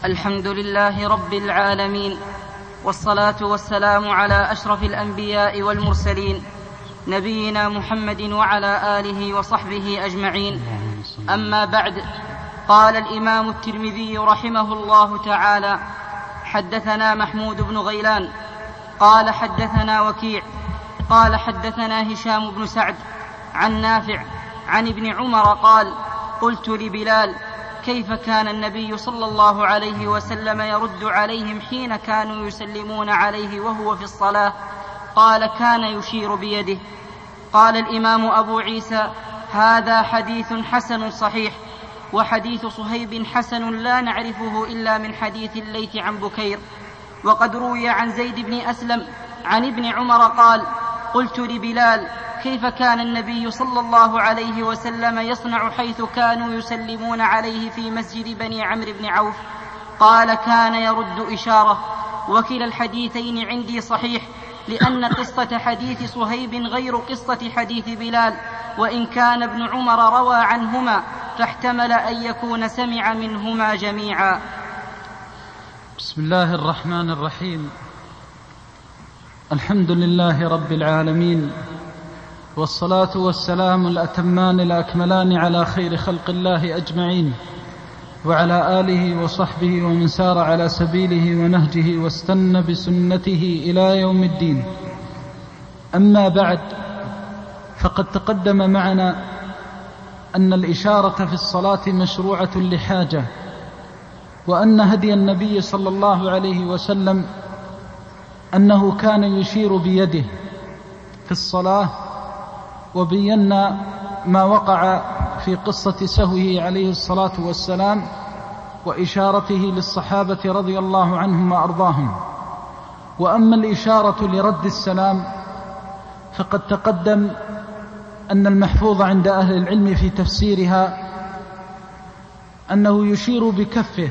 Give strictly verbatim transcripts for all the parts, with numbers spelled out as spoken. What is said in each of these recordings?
الحمد لله رب العالمين، والصلاة والسلام على أشرف الأنبياء والمرسلين، نبينا محمد وعلى آله وصحبه أجمعين. أما بعد، قال الإمام الترمذي رحمه الله تعالى: حدثنا محمود بن غيلان قال حدثنا وكيع قال حدثنا هشام بن سعد عن نافع عن ابن عمر قال: قلت لبلال: كيف كان النبي صلى الله عليه وسلم يرد عليهم حين كانوا يسلمون عليه وهو في الصلاة؟ قال: كان يشير بيده. قال الإمام أبو عيسى: هذا حديث حسن صحيح. وحديث صهيب حسن لا نعرفه إلا من حديث الليث عن بكير. وقد روي عن زيد بن أسلم عن ابن عمر قال: قلت لبلال: كيف كان النبي صلى الله عليه وسلم يصنع حيث كانوا يسلمون عليه في مسجد بني عمرو بن عوف؟ قال: كان يرد إشارة. وكلا الحديثين عندي صحيح، لأن قصة حديث صهيب غير قصة حديث بلال، وإن كان ابن عمر روى عنهما فاحتمل أن يكون سمع منهما جميعا. بسم الله الرحمن الرحيم. الحمد لله رب العالمين، والصلاة والسلام الأتمان الأكملان على خير خلق الله أجمعين، وعلى آله وصحبه ومن سار على سبيله ونهجه واستنى بسنته إلى يوم الدين. أما بعد، فقد تقدم معنا أن الإشارة في الصلاة مشروعة لحاجة، وأن هدي النبي صلى الله عليه وسلم أنه كان يشير بيده في الصلاة، وبينا ما وقع في قصة سهوه عليه الصلاة والسلام وإشارته للصحابة رضي الله عنهم وأرضاهم. وأما الإشارة لرد السلام فقد تقدم أن المحفوظ عند أهل العلم في تفسيرها أنه يشير بكفه،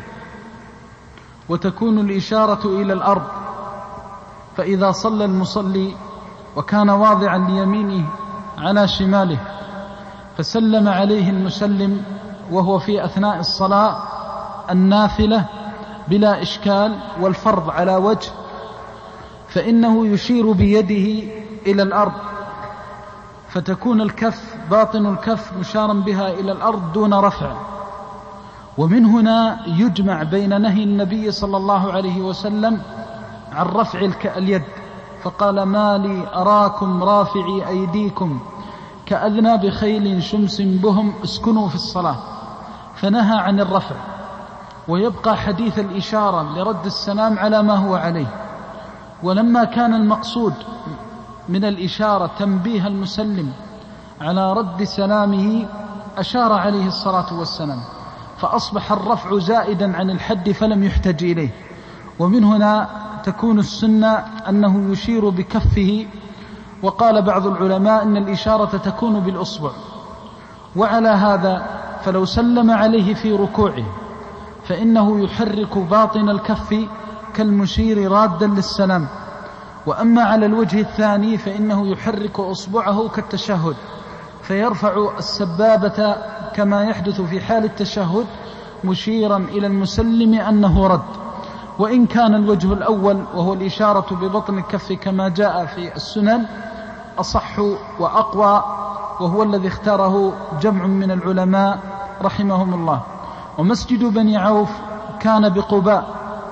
وتكون الإشارة إلى الأرض. فإذا صلى المصلي وكان واضعا ليمينه على شماله فسلم عليه المسلم وهو في أثناء الصلاة النافلة بلا إشكال والفرض على وجه، فإنه يشير بيده إلى الأرض، فتكون الكف باطن الكف مشارا بها إلى الأرض دون رفع. ومن هنا يجمع بين نهي النبي صلى الله عليه وسلم عن رفع اليد، فقال: ما لي أراكم رافعي أيديكم كأذناب خيل شمس بهم اسكنوا في الصلاة، فنهى عن الرفع. ويبقى حديث الإشارة لرد السلام على ما هو عليه. ولما كان المقصود من الإشارة تنبيه المسلم على رد سلامه أشار عليه الصلاة والسلام، فأصبح الرفع زائدا عن الحد فلم يحتج إليه. ومن هنا تكون السنة أنه يشير بكفه. وقال بعض العلماء أن الإشارة تكون بالأصبع. وعلى هذا فلو سلم عليه في ركوعه فإنه يحرك باطن الكف كالمشير رادا للسلام. وأما على الوجه الثاني فإنه يحرك أصبعه كالتشهد، فيرفع السبابة كما يحدث في حال التشهد مشيرا إلى المسلم أنه رد. وإن كان الوجه الأول وهو الإشارة ببطن الكف كما جاء في السنن أصح وأقوى، وهو الذي اختاره جمع من العلماء رحمهم الله. ومسجد بني عوف كان بقباء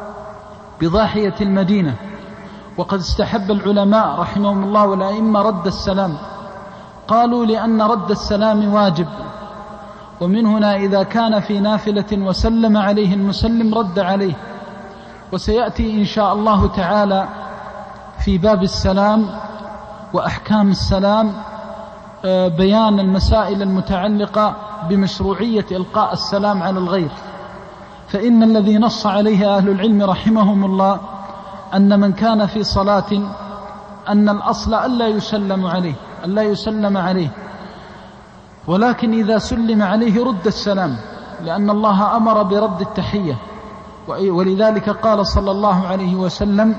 بضاحية المدينة، وقد استحب العلماء رحمهم الله والأئمة رد السلام، قالوا لأن رد السلام واجب. ومن هنا إذا كان في نافلة وسلم عليه المسلم رد عليه. وسيأتي إن شاء الله تعالى في باب السلام وأحكام السلام بيان المسائل المتعلقة بمشروعية إلقاء السلام على الغير. فإن الذي نص عليه أهل العلم رحمهم الله أن من كان في صلاة أن الأصل ألا يسلم عليه ألا يسلم عليه ولكن إذا سلم عليه رد السلام، لأن الله أمر برد التحية. ولذلك قال صلى الله عليه وسلم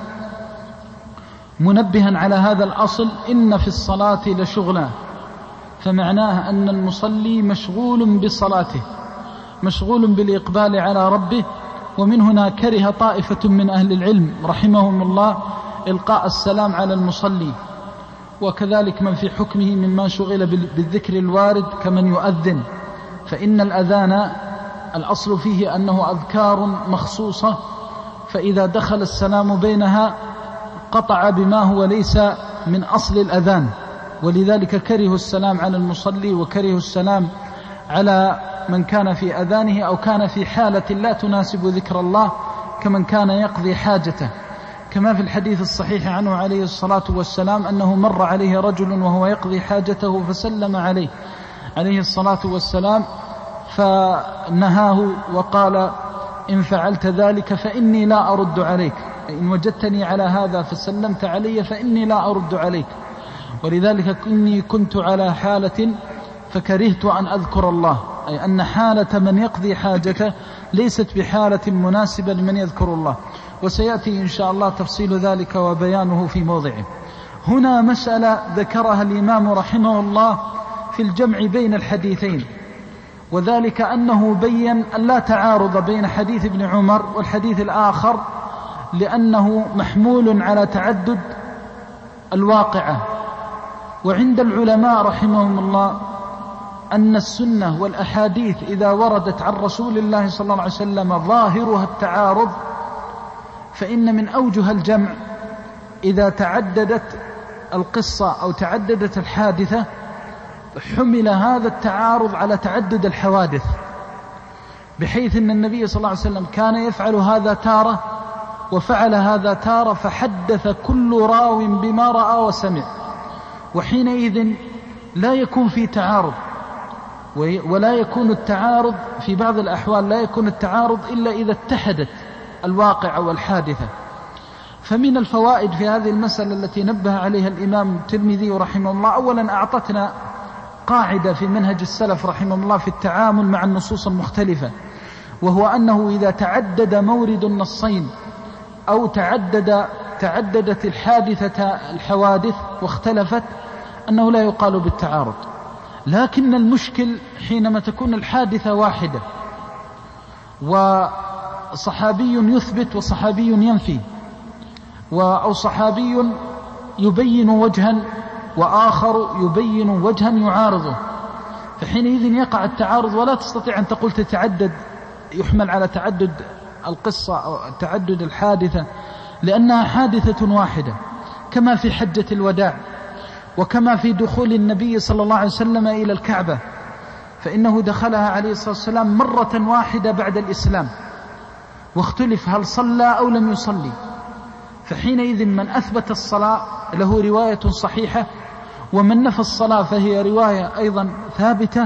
منبها على هذا الأصل: إن في الصلاة لشغلا. فمعناه أن المصلي مشغول بصلاته، مشغول بالإقبال على ربه، ومن هنا كره طائفة من أهل العلم رحمهم الله إلقاء السلام على المصلي، وكذلك من في حكمه مما شغل بالذكر الوارد كمن يؤذن، فإن الأذان الأصل فيه أنه أذكار مخصوصة، فإذا دخل السلام بينها قطع بما هو ليس من أصل الأذان، ولذلك كرهوا السلام على المصلي وكرهوا السلام على من كان في أذانه أو كان في حالة لا تناسب ذكر الله كمن كان يقضي حاجته، كما في الحديث الصحيح عنه عليه الصلاة والسلام أنه مر عليه رجل وهو يقضي حاجته فسلم عليه عليه الصلاة والسلام فنهاه وقال: إن فعلت ذلك فإني لا أرد عليك، إن وجدتني على هذا فسلمت علي فإني لا أرد عليك. ولذلك إني كنت على حالة فكرهت أن أذكر الله، أي أن حالة من يقضي حاجته ليست بحالة مناسبة لمن يذكر الله، وسيأتي إن شاء الله تفصيل ذلك وبيانه في موضعه. هنا مسألة ذكرها الإمام رحمه الله في الجمع بين الحديثين، وذلك أنه بين أن لا تعارض بين حديث ابن عمر والحديث الآخر، لأنه محمول على تعدد الواقعة. وعند العلماء رحمهم الله أن السنة والأحاديث إذا وردت عن رسول الله صلى الله عليه وسلم ظاهرها التعارض، فإن من أوجه الجمع إذا تعددت القصة أو تعددت الحادثة حمل هذا التعارض على تعدد الحوادث، بحيث أن النبي صلى الله عليه وسلم كان يفعل هذا تارة وفعل هذا تارة، فحدث كل راو بما رأى وسمع، وحينئذ لا يكون في تعارض، ولا يكون التعارض في بعض الأحوال لا يكون التعارض إلا إذا اتحدت الواقع والحادثة. فمن الفوائد في هذه المسألة التي نبه عليها الإمام الترمذي رحمه الله، أولا أعطتنا قاعدة في منهج السلف رحمه الله في التعامل مع النصوص المختلفة، وهو أنه إذا تعدد مورد النصين أو تعدد تعددت الحادثة الحوادث واختلفت أنه لا يقال بالتعارض. لكن المشكل حينما تكون الحادثة واحدة وصحابي يثبت وصحابي ينفي، أو صحابي يبين وجها وآخر يبين وجها يعارضه، فحينئذ يقع التعارض، ولا تستطيع أن تقول تتعدد يحمل على تعدد القصة أو تعدد الحادثة، لأنها حادثة واحدة، كما في حجة الوداع وكما في دخول النبي صلى الله عليه وسلم إلى الكعبة، فإنه دخلها عليه الصلاة والسلام مرة واحدة بعد الإسلام، واختلف هل صلى أو لم يصلي، فحينئذ من أثبت الصلاة له رواية صحيحة، ومن نفى الصلاة فهي رواية أيضا ثابتة،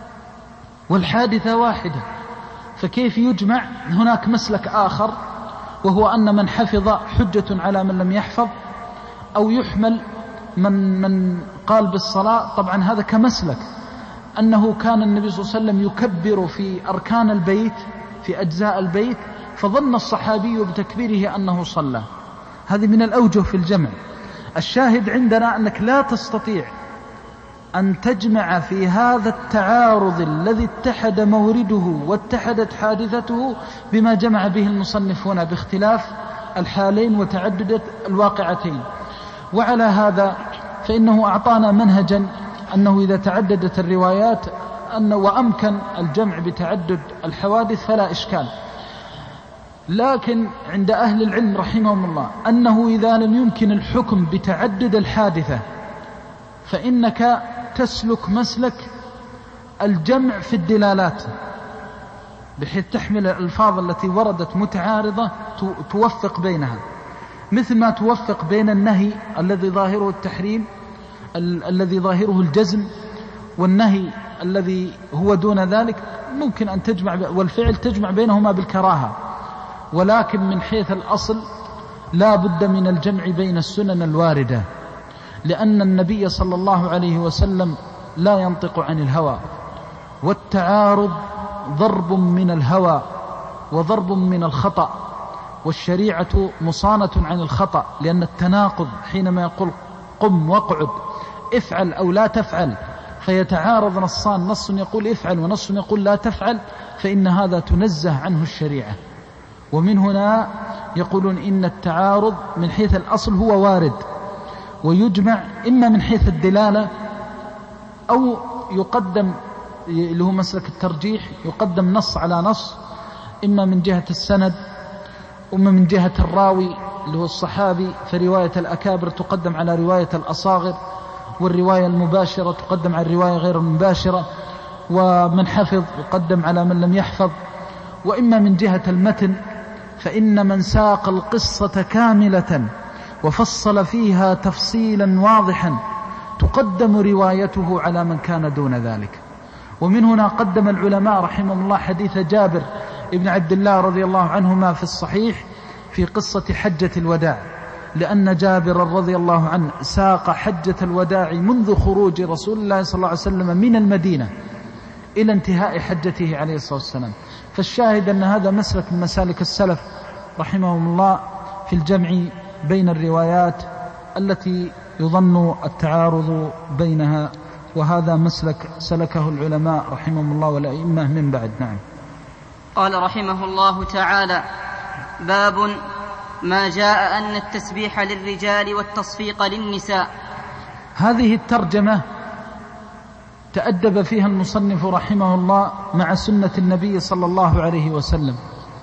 والحادثة واحدة. فكيف يجمع؟ هناك مسلك آخر، وهو أن من حفظ حجة على من لم يحفظ، أو يحمل من, من قال بالصلاة. طبعا هذا كمسلك أنه كان النبي صلى الله عليه وسلم يكبر في أركان البيت في أجزاء البيت، فظن الصحابي بتكبيره أنه صلى. هذه من الأوجه في الجمع. الشاهد عندنا أنك لا تستطيع أن تجمع في هذا التعارض الذي اتحد مورده واتحدت حادثته بما جمع به المصنف هنا باختلاف الحالين وتعددت الواقعتين. وعلى هذا فإنه أعطانا منهجا أنه إذا تعددت الروايات أنه وأمكن الجمع بتعدد الحوادث فلا إشكال. لكن عند أهل العلم رحمهم الله أنه إذا لم يمكن الحكم بتعدد الحادثة فإنك تسلك مسلك الجمع في الدلالات، بحيث تحمل الألفاظ التي وردت متعارضة توفق بينها، مثل ما توفق بين النهي الذي ظاهره التحريم ال- الذي ظاهره الجزم والنهي الذي هو دون ذلك، ممكن أن تجمع ب... والفعل تجمع بينهما بالكراهة، ولكن من حيث الأصل لا بد من الجمع بين السنن الواردة، لأن النبي صلى الله عليه وسلم لا ينطق عن الهوى، والتعارض ضرب من الهوى وضرب من الخطأ، والشريعة مصانة عن الخطأ، لأن التناقض حينما يقول قم واقعد افعل أو لا تفعل فيتعارض نصان، نص يقول افعل ونص يقول لا تفعل، فإن هذا تنزه عنه الشريعة. ومن هنا يقولون إن التعارض من حيث الأصل هو وارد، ويجمع إما من حيث الدلالة أو يقدم اللي هو مسلك الترجيح، يقدم نص على نص، إما من جهة السند وإما من جهة الراوي اللي هو الصحابي، فرواية الأكابر تقدم على رواية الأصاغر، والرواية المباشرة تقدم على الرواية غير المباشرة، ومن حفظ يقدم على من لم يحفظ. وإما من جهة المتن، فإن من ساق القصة كاملة وفصل فيها تفصيلا واضحا تقدم روايته على من كان دون ذلك. ومن هنا قدم العلماء رحمهم الله حديث جابر ابن عبد الله رضي الله عنهما في الصحيح في قصة حجة الوداع، لأن جابر رضي الله عنه ساق حجة الوداع منذ خروج رسول الله صلى الله عليه وسلم من المدينة إلى انتهاء حجته عليه الصلاة والسلام. فالشاهد أن هذا مسلك من مسالك السلف رحمهم الله في الجمع بين الروايات التي يظن التعارض بينها، وهذا مسلك سلكه العلماء رحمهم الله والأئمة من بعد. نعم. قال رحمه الله تعالى: باب ما جاء أن التسبيح للرجال والتصفيق للنساء. هذه الترجمة تأدب فيها المصنف رحمه الله مع سنة النبي صلى الله عليه وسلم،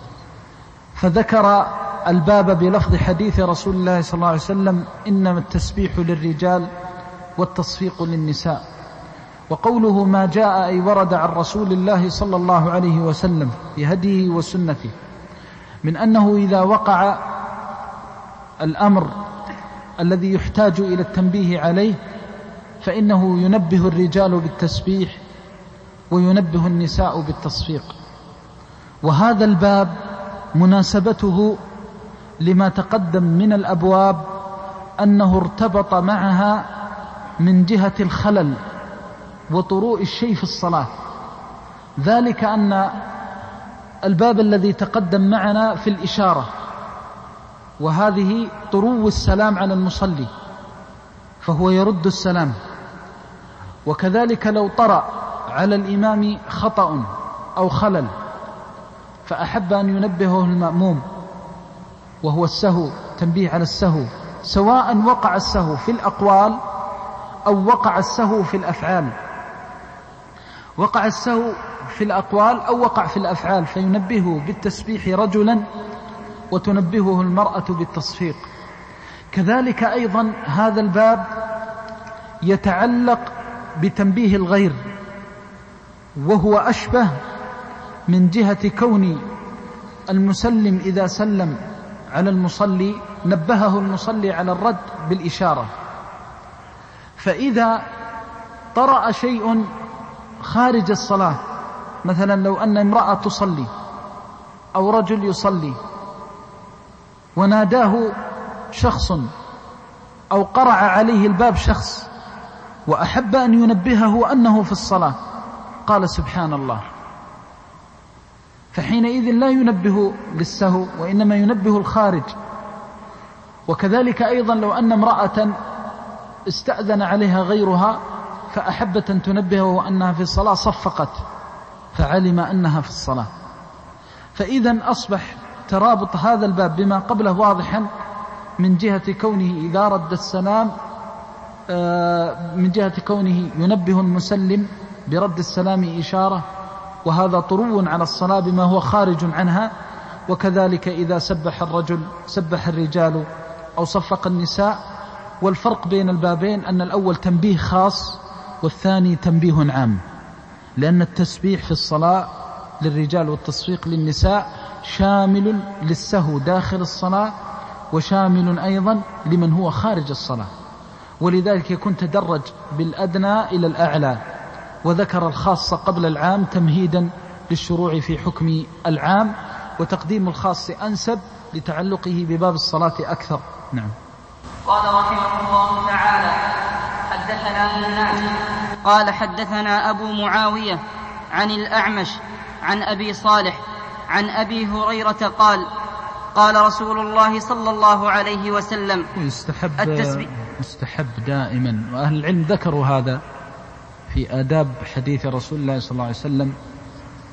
فذكر الباب بلفظ حديث رسول الله صلى الله عليه وسلم: إنما التسبيح للرجال والتصفيق للنساء. وقوله ما جاء أي ورد عن رسول الله صلى الله عليه وسلم في هديه وسنته، من أنه إذا وقع الأمر الذي يحتاج إلى التنبيه عليه فإنه ينبه الرجال بالتسبيح وينبه النساء بالتصفيق. وهذا الباب مناسبته لما تقدم من الأبواب أنه ارتبط معها من جهة الخلل وطروء الشيء في الصلاة، ذلك أن الباب الذي تقدم معنا في الإشارة، وهذه طرو السلام على المصلي فهو يرد السلام، وكذلك لو طرأ على الإمام خطأ أو خلل فأحب أن ينبهه المأموم وهو السهو، تنبيه على السهو، سواء وقع السهو في الأقوال أو وقع السهو في الأفعال، وقع السهو في الأقوال أو وقع في الأفعال، فينبهه بالتسبيح رجلا وتنبهه المرأة بالتصفيق. كذلك أيضا هذا الباب يتعلق بتنبيه الغير، وهو أشبه من جهة كون المسلم إذا سلم على المصلي نبهه المصلي على الرد بالإشارة. فإذا طرأ شيء خارج الصلاة، مثلا لو أن امرأة تصلي أو رجل يصلي وناداه شخص أو قرع عليه الباب شخص وأحب أن ينبهه أنه في الصلاة، قال سبحان الله، فحينئذ لا ينبه للسهو وإنما ينبه الخارج. وكذلك أيضا لو أن امرأة استأذن عليها غيرها فأحبت أن تنبهه أنها في الصلاة صفقت فعلم أنها في الصلاة. فإذا أصبح ترابط هذا الباب بما قبله واضحا من جهة كونه إذا رد السلام، من جهة كونه ينبه المسلم برد السلام إشارة، وهذا طرو على الصلاة بما هو خارج عنها. وكذلك إذا سبح الرجل سبح الرجال أو صفق النساء. والفرق بين البابين أن الأول تنبيه خاص والثاني تنبيه عام، لأن التسبيح في الصلاة للرجال والتصفيق للنساء شامل للسهو داخل الصلاة وشامل أيضا لمن هو خارج الصلاة، ولذلك يكون تدرج بالأدنى إلى الأعلى، وذكر الخاص قبل العام تمهيدا للشروع في حكم العام، وتقديم الخاص أنسب لتعلقه بباب الصلاة أكثر. نعم. قال رحمه الله تعالى: حدثنا الناس قال حدثنا أبو معاوية عن الأعمش عن أبي صالح عن أبي هريرة قال: قال رسول الله صلى الله عليه وسلم: يستحب, يستحب دائما، وأهل العلم ذكروا هذا في آداب حديث رسول الله صلى الله عليه وسلم،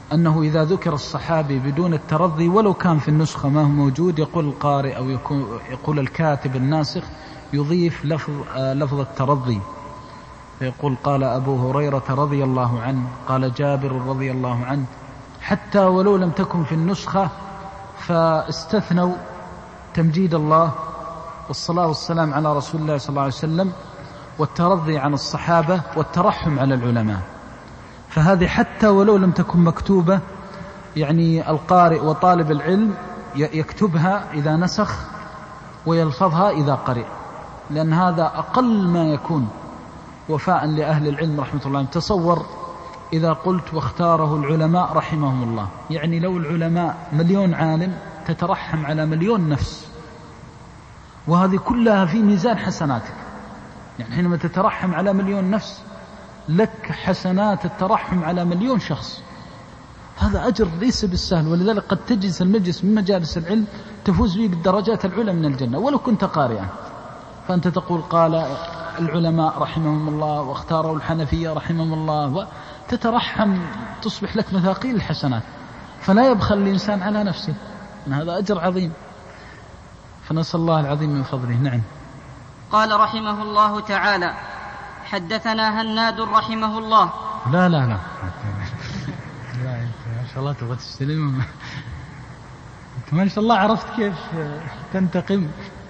أنه إذا ذكر الصحابي بدون الترضي ولو كان في النسخة ما هو موجود يقول القارئ أو يقول الكاتب الناسخ يضيف لفظ, لفظ الترضي، فيقول قال أبو هريرة رضي الله عنه، قال جابر رضي الله عنه، حتى ولو لم تكن في النسخة فاستثنوا تمجيد الله والصلاة والسلام على رسول الله صلى الله عليه وسلم والترضي عن الصحابة والترحم على العلماء. فهذه حتى ولو لم تكن مكتوبة، يعني القارئ وطالب العلم يكتبها إذا نسخ ويلفظها إذا قرئ، لأن هذا أقل ما يكون وفاء لأهل العلم رحمة الله. تصور إذا قلت واختاره العلماء رحمهم الله، يعني لو العلماء مليون عالم تترحم على مليون نفس، وهذه كلها في ميزان حسناتك. يعني حينما تترحم على مليون نفس لك حسنات الترحم على مليون شخص، هذا أجر ليس بالسهل. ولذلك قد تجلس المجلس من مجالس العلم تفوز به بالدرجات العلى من الجنة ولو كنت قارئا. فأنت تقول قال العلماء رحمهم الله واختاروا الحنفية رحمهم الله، وتترحم تصبح لك مثاقيل الحسنات، فلا يبخل الإنسان على نفسه، هذا أجر عظيم. فنسأل الله العظيم من فضله. نعم. قال رحمه الله تعالى: حدثنا هناد رحمه الله. لا لا لا لا انت ما شاء الله تبغى تستلم، انت ما شاء الله عرفت كيف تنتقم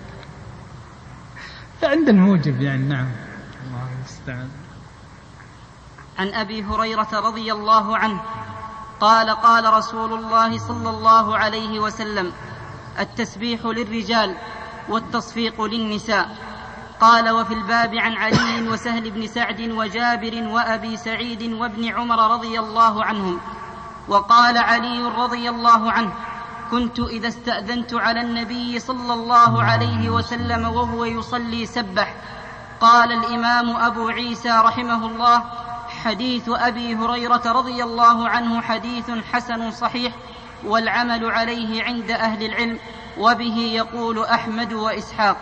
عند الموجب يعني. نعم. الله المستعان. عن أبي هريرة رضي الله عنه قال: قال رسول الله صلى الله عليه وسلم: التسبيح للرجال والتصفيق للنساء. قال: وفي الباب عن علي وسهل بن سعد وجابر وأبي سعيد وابن عمر رضي الله عنهم. وقال علي رضي الله عنه: كنت إذا استأذنت على النبي صلى الله عليه وسلم وهو يصلي سبح. قال الإمام أبو عيسى رحمه الله: حديث أبي هريرة رضي الله عنه حديث حسن صحيح، والعمل عليه عند أهل العلم، وبه يقول أحمد وإسحاق.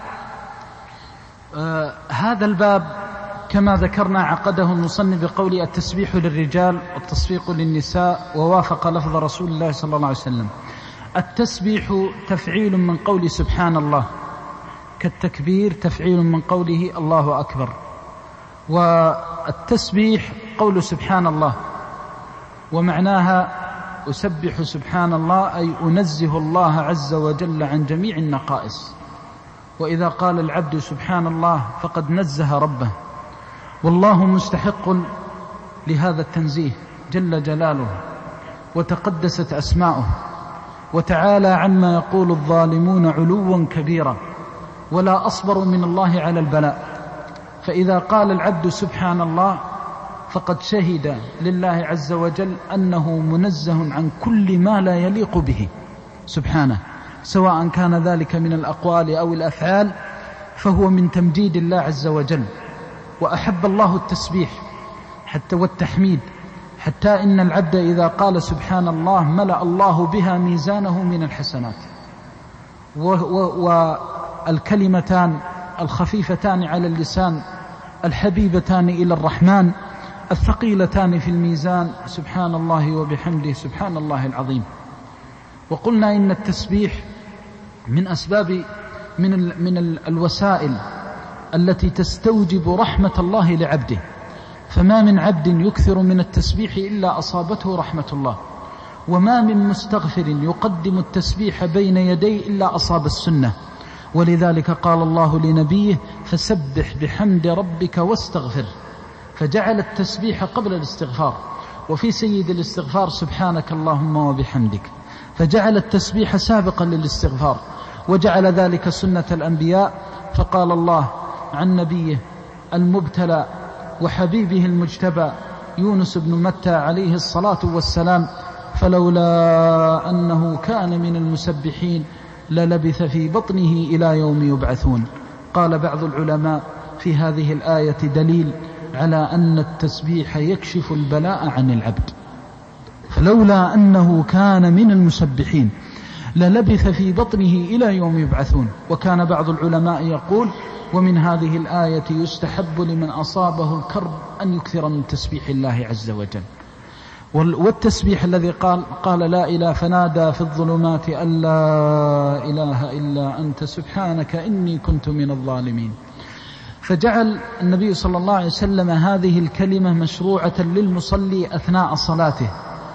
آه هذا الباب كما ذكرنا عقده المصنف بقول التسبيح للرجال والتصفيق للنساء، ووافق لفظ رسول الله صلى الله عليه وسلم. التسبيح تفعيل من قول سبحان الله، كالتكبير تفعيل من قوله الله أكبر. والتسبيح قول سبحان الله، ومعناها أسبح سبحان الله أي أنزه الله عز وجل عن جميع النقائص. وإذا قال العبد سبحان الله فقد نزه ربه، والله مستحق لهذا التنزيه جل جلاله وتقدست أسماؤه، وتعالى عما يقول الظالمون علوا كبيرا، ولا أصبر من الله على البلاء. فإذا قال العبد سبحان الله فقد شهد لله عز وجل أنه منزه عن كل ما لا يليق به سبحانه، سواء كان ذلك من الأقوال أو الأفعال، فهو من تمجيد الله عز وجل. وأحب الله التسبيح حتى والتحميد، حتى إن العبد إذا قال سبحان الله ملأ الله بها ميزانه من الحسنات. والكلمتان الخفيفتان على اللسان الحبيبتان إلى الرحمن الثقيلتان في الميزان، سبحان الله وبحمده سبحان الله العظيم. وقلنا إن التسبيح من أسباب من, ال من ال الوسائل التي تستوجب رحمة الله لعبده، فما من عبد يكثر من التسبيح إلا أصابته رحمة الله، وما من مستغفر يقدم التسبيح بين يديه إلا أصاب السنة. ولذلك قال الله لنبيه: فسبح بحمد ربك واستغفر، فجعل التسبيح قبل الاستغفار. وفي سيد الاستغفار سبحانك اللهم وبحمدك، فجعل التسبيح سابقا للاستغفار، وجعل ذلك سنة الأنبياء. فقال الله عن نبيه المبتلى وحبيبه المجتبى يونس بن متى عليه الصلاة والسلام: فلولا أنه كان من المسبحين للبث في بطنه إلى يوم يبعثون. قال بعض العلماء في هذه الآية دليل على أن التسبيح يكشف البلاء عن العبد، فلولا أنه كان من المسبحين للبث في بطنه إلى يوم يبعثون. وكان بعض العلماء يقول: ومن هذه الآية يستحب لمن أصابه الكرب أن يكثر من تسبيح الله عز وجل. والتسبيح الذي قال قال لا إله فنادى في الظلمات أن لا إله إلا أنت سبحانك إني كنت من الظالمين. فجعل النبي صلى الله عليه وسلم هذه الكلمة مشروعة للمصلي أثناء صلاته،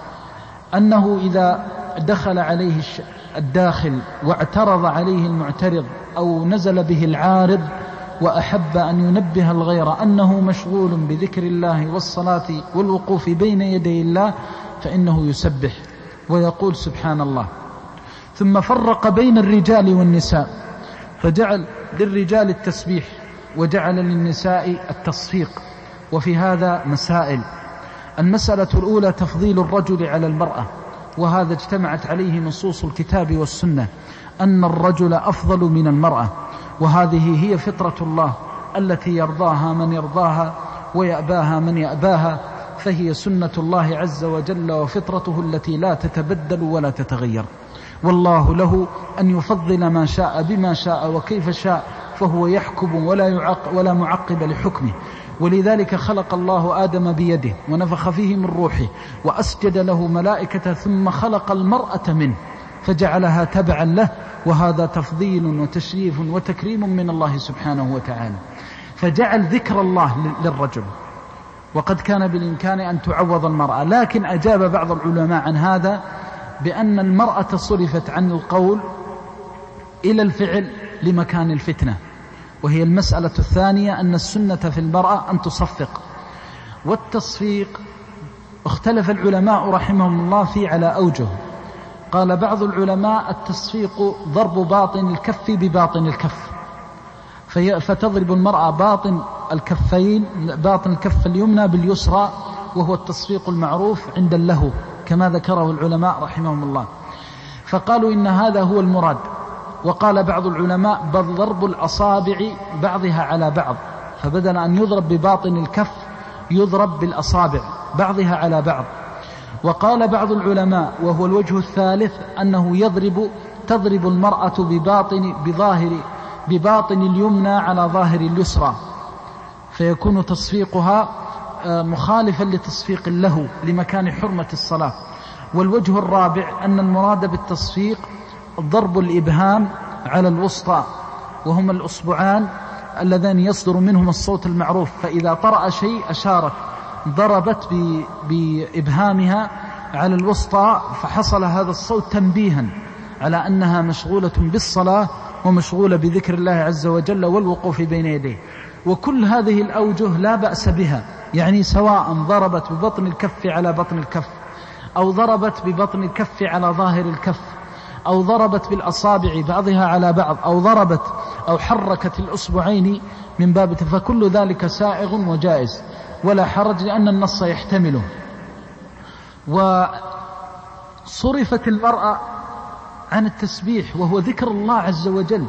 أنه إذا دخل عليه الداخل واعترض عليه المعترض أو نزل به العارض وأحب أن ينبه الغير أنه مشغول بذكر الله والصلاة والوقوف بين يدي الله فإنه يسبح ويقول سبحان الله. ثم فرق بين الرجال والنساء، فجعل للرجال التسبيح وجعل للنساء التصفيق. وفي هذا مسائل. المسألة الأولى تفضيل الرجل على المرأة، وهذا اجتمعت عليه نصوص الكتاب والسنة أن الرجل أفضل من المرأة، وهذه هي فطرة الله التي يرضاها من يرضاها ويأباها من يأباها، فهي سنة الله عز وجل وفطرته التي لا تتبدل ولا تتغير. والله له أن يفضل ما شاء بما شاء وكيف شاء، فهو يحكم ولا, يعق ولا معقب لحكمه. ولذلك خلق الله آدم بيده ونفخ فيه من روحه وأسجد له ملائكة، ثم خلق المرأة منه فجعلها تبعا له، وهذا تفضيل وتشريف وتكريم من الله سبحانه وتعالى. فجعل ذكر الله للرجل، وقد كان بالإمكان أن تعوض المرأة، لكن أجاب بعض العلماء عن هذا بأن المرأة صرفت عن القول إلى الفعل لمكان الفتنة. وهي المسألة الثانية أن السنة في المرأة أن تصفق. والتصفيق اختلف العلماء رحمهم الله فيه على أوجه. قال بعض العلماء التصفيق ضرب باطن الكف بباطن الكف، فتضرب المرأة باطن الكفين باطن الكف اليمنى باليسرى، وهو التصفيق المعروف عند اللهو كما ذكره العلماء رحمهم الله. فقالوا إن هذا هو المراد. وقال بعض العلماء بل ضرب الأصابع بعضها على بعض، فبدل أن يضرب بباطن الكف يضرب بالأصابع بعضها على بعض. وقال بعض العلماء وهو الوجه الثالث أنه يضرب تضرب المرأة بباطن بظاهر بباطن اليمنى على ظاهر اليسرى، فيكون تصفيقها مخالفا لتصفيق اللهو لمكان حرمة الصلاة. والوجه الرابع أن المراد بالتصفيق ضرب الإبهام على الوسطى، وهما الأصبعان اللذان يصدر منهم الصوت المعروف، فإذا طرأ شيء أشارت ضربت بإبهامها على الوسطى، فحصل هذا الصوت تنبيها على أنها مشغولة بالصلاة ومشغولة بذكر الله عز وجل والوقوف بين يديه. وكل هذه الأوجه لا بأس بها، يعني سواء ضربت ببطن الكف على بطن الكف، أو ضربت ببطن الكف على ظاهر الكف، أو ضربت بالأصابع بعضها على بعض، أو ضربت أو حركت الأصبعين من باب، فكل ذلك سائغ وجائز ولا حرج لأن النص يحتمله. وصرفت المرأة عن التسبيح وهو ذكر الله عز وجل،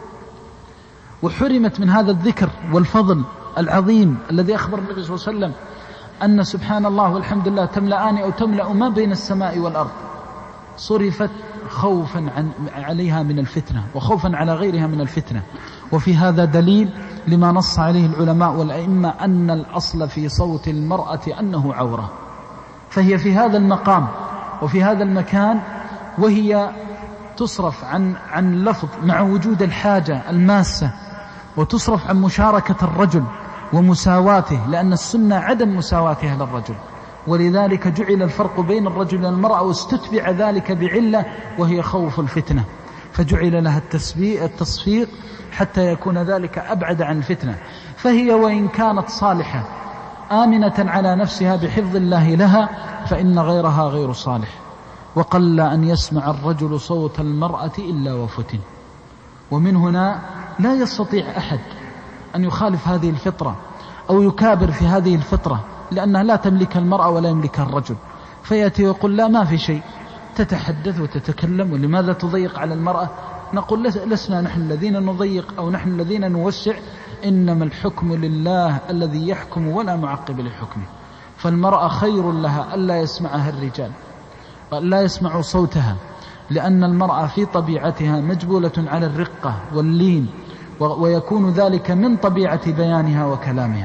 وحرمت من هذا الذكر والفضل العظيم الذي أخبر النبي صلى الله عليه وسلم أن سبحان الله والحمد لله تملأان أو تملأ ما بين السماء والأرض. صرفت خوفا عن عليها من الفتنة وخوفا على غيرها من الفتنة. وفي هذا دليل لما نص عليه العلماء والأئمة أن الأصل في صوت المرأة أنه عورة، فهي في هذا المقام وفي هذا المكان وهي تصرف عن عن اللفظ مع وجود الحاجة الماسة، وتصرف عن مشاركة الرجل ومساواته، لأن السنة عدم مساواتها للرجل، ولذلك جعل الفرق بين الرجل والمرأة، واستتبع ذلك بعلة وهي خوف الفتنة، فجعل لها التصفيق حتى يكون ذلك أبعد عن الفتنة. فهي وإن كانت صالحة آمنة على نفسها بحفظ الله لها، فإن غيرها غير صالح. وقل أن يسمع الرجل صوت المرأة إلا وفتن. ومن هنا لا يستطيع أحد أن يخالف هذه الفطرة أو يكابر في هذه الفطرة، لأنها لا تملك المرأة ولا يملكها الرجل، فيأتي ويقول لا ما في شيء، تتحدث وتتكلم، ولماذا تضيق على المرأة؟ نقول لسنا نحن الذين نضيق أو نحن الذين نوسع، إنما الحكم لله الذي يحكم ولا معقب لحكمه. فالمرأة خير لها ألا يسمعها الرجال، لا يسمع صوتها، لأن المرأة في طبيعتها مجبولة على الرقة واللين، ويكون ذلك من طبيعة بيانها وكلامها.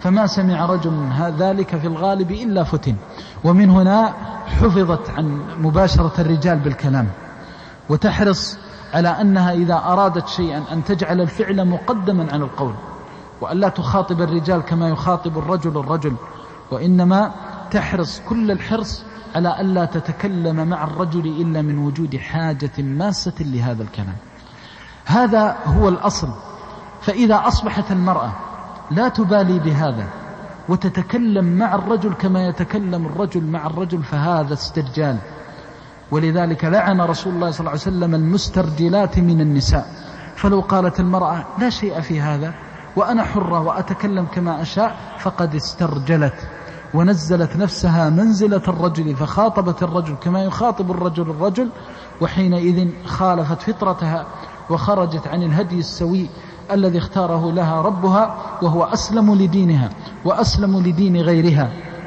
فما سمع رجل ذلك في الغالب إلا فتن. ومن هنا حفظت عن مباشرة الرجال بالكلام، وتحرص على أنها إذا أرادت شيئا أن تجعل الفعل مقدما عن القول، وأن لا تخاطب الرجال كما يخاطب الرجل الرجل، وإنما تحرص كل الحرص على أن لا تتكلم مع الرجل إلا من وجود حاجة ماسة لهذا الكلام. هذا هو الأصل. فإذا أصبحت المرأة لا تبالي بهذا وتتكلم مع الرجل كما يتكلم الرجل مع الرجل فهذا استرجال. ولذلك لعن رسول الله صلى الله عليه وسلم المسترجلات من النساء. فلو قالت المرأة لا شيء في هذا وأنا حرة وأتكلم كما أشاء فقد استرجلت ونزلت نفسها منزلة الرجل فخاطبت الرجل كما يخاطب الرجل الرجل، وحينئذ خالفت فطرتها وخرجت عن الهدي السوي الذي اختاره لها ربها، وهو أسلم لدينها وأسلم لدين غيرها.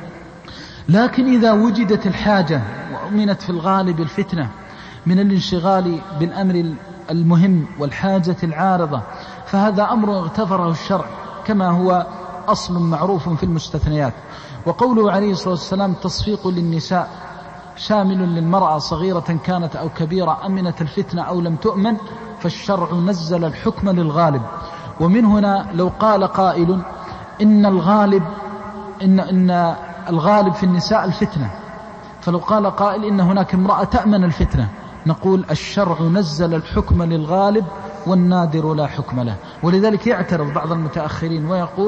لكن إذا وجدت الحاجة وأمنت في الغالب الفتنة من الانشغال بالأمر المهم والحاجة العارضة، فهذا أمر اغتفره الشرع كما هو أصل معروف في المستثنيات. وقوله عليه الصلاة والسلام تصفيق للنساء شامل للمرأة صغيرة كانت أو كبيرة أمنت الفتنة أو لم تؤمن، فالشرع نزل الحكم للغالب. ومن هنا لو قال قائل إن الغالب إن, إن الغالب في النساء الفتنة، فلو قال قائل إن هناك امرأة تأمن الفتنة، نقول الشرع نزل الحكم للغالب والنادر لا حكم له. ولذلك يعترض بعض المتأخرين ويقول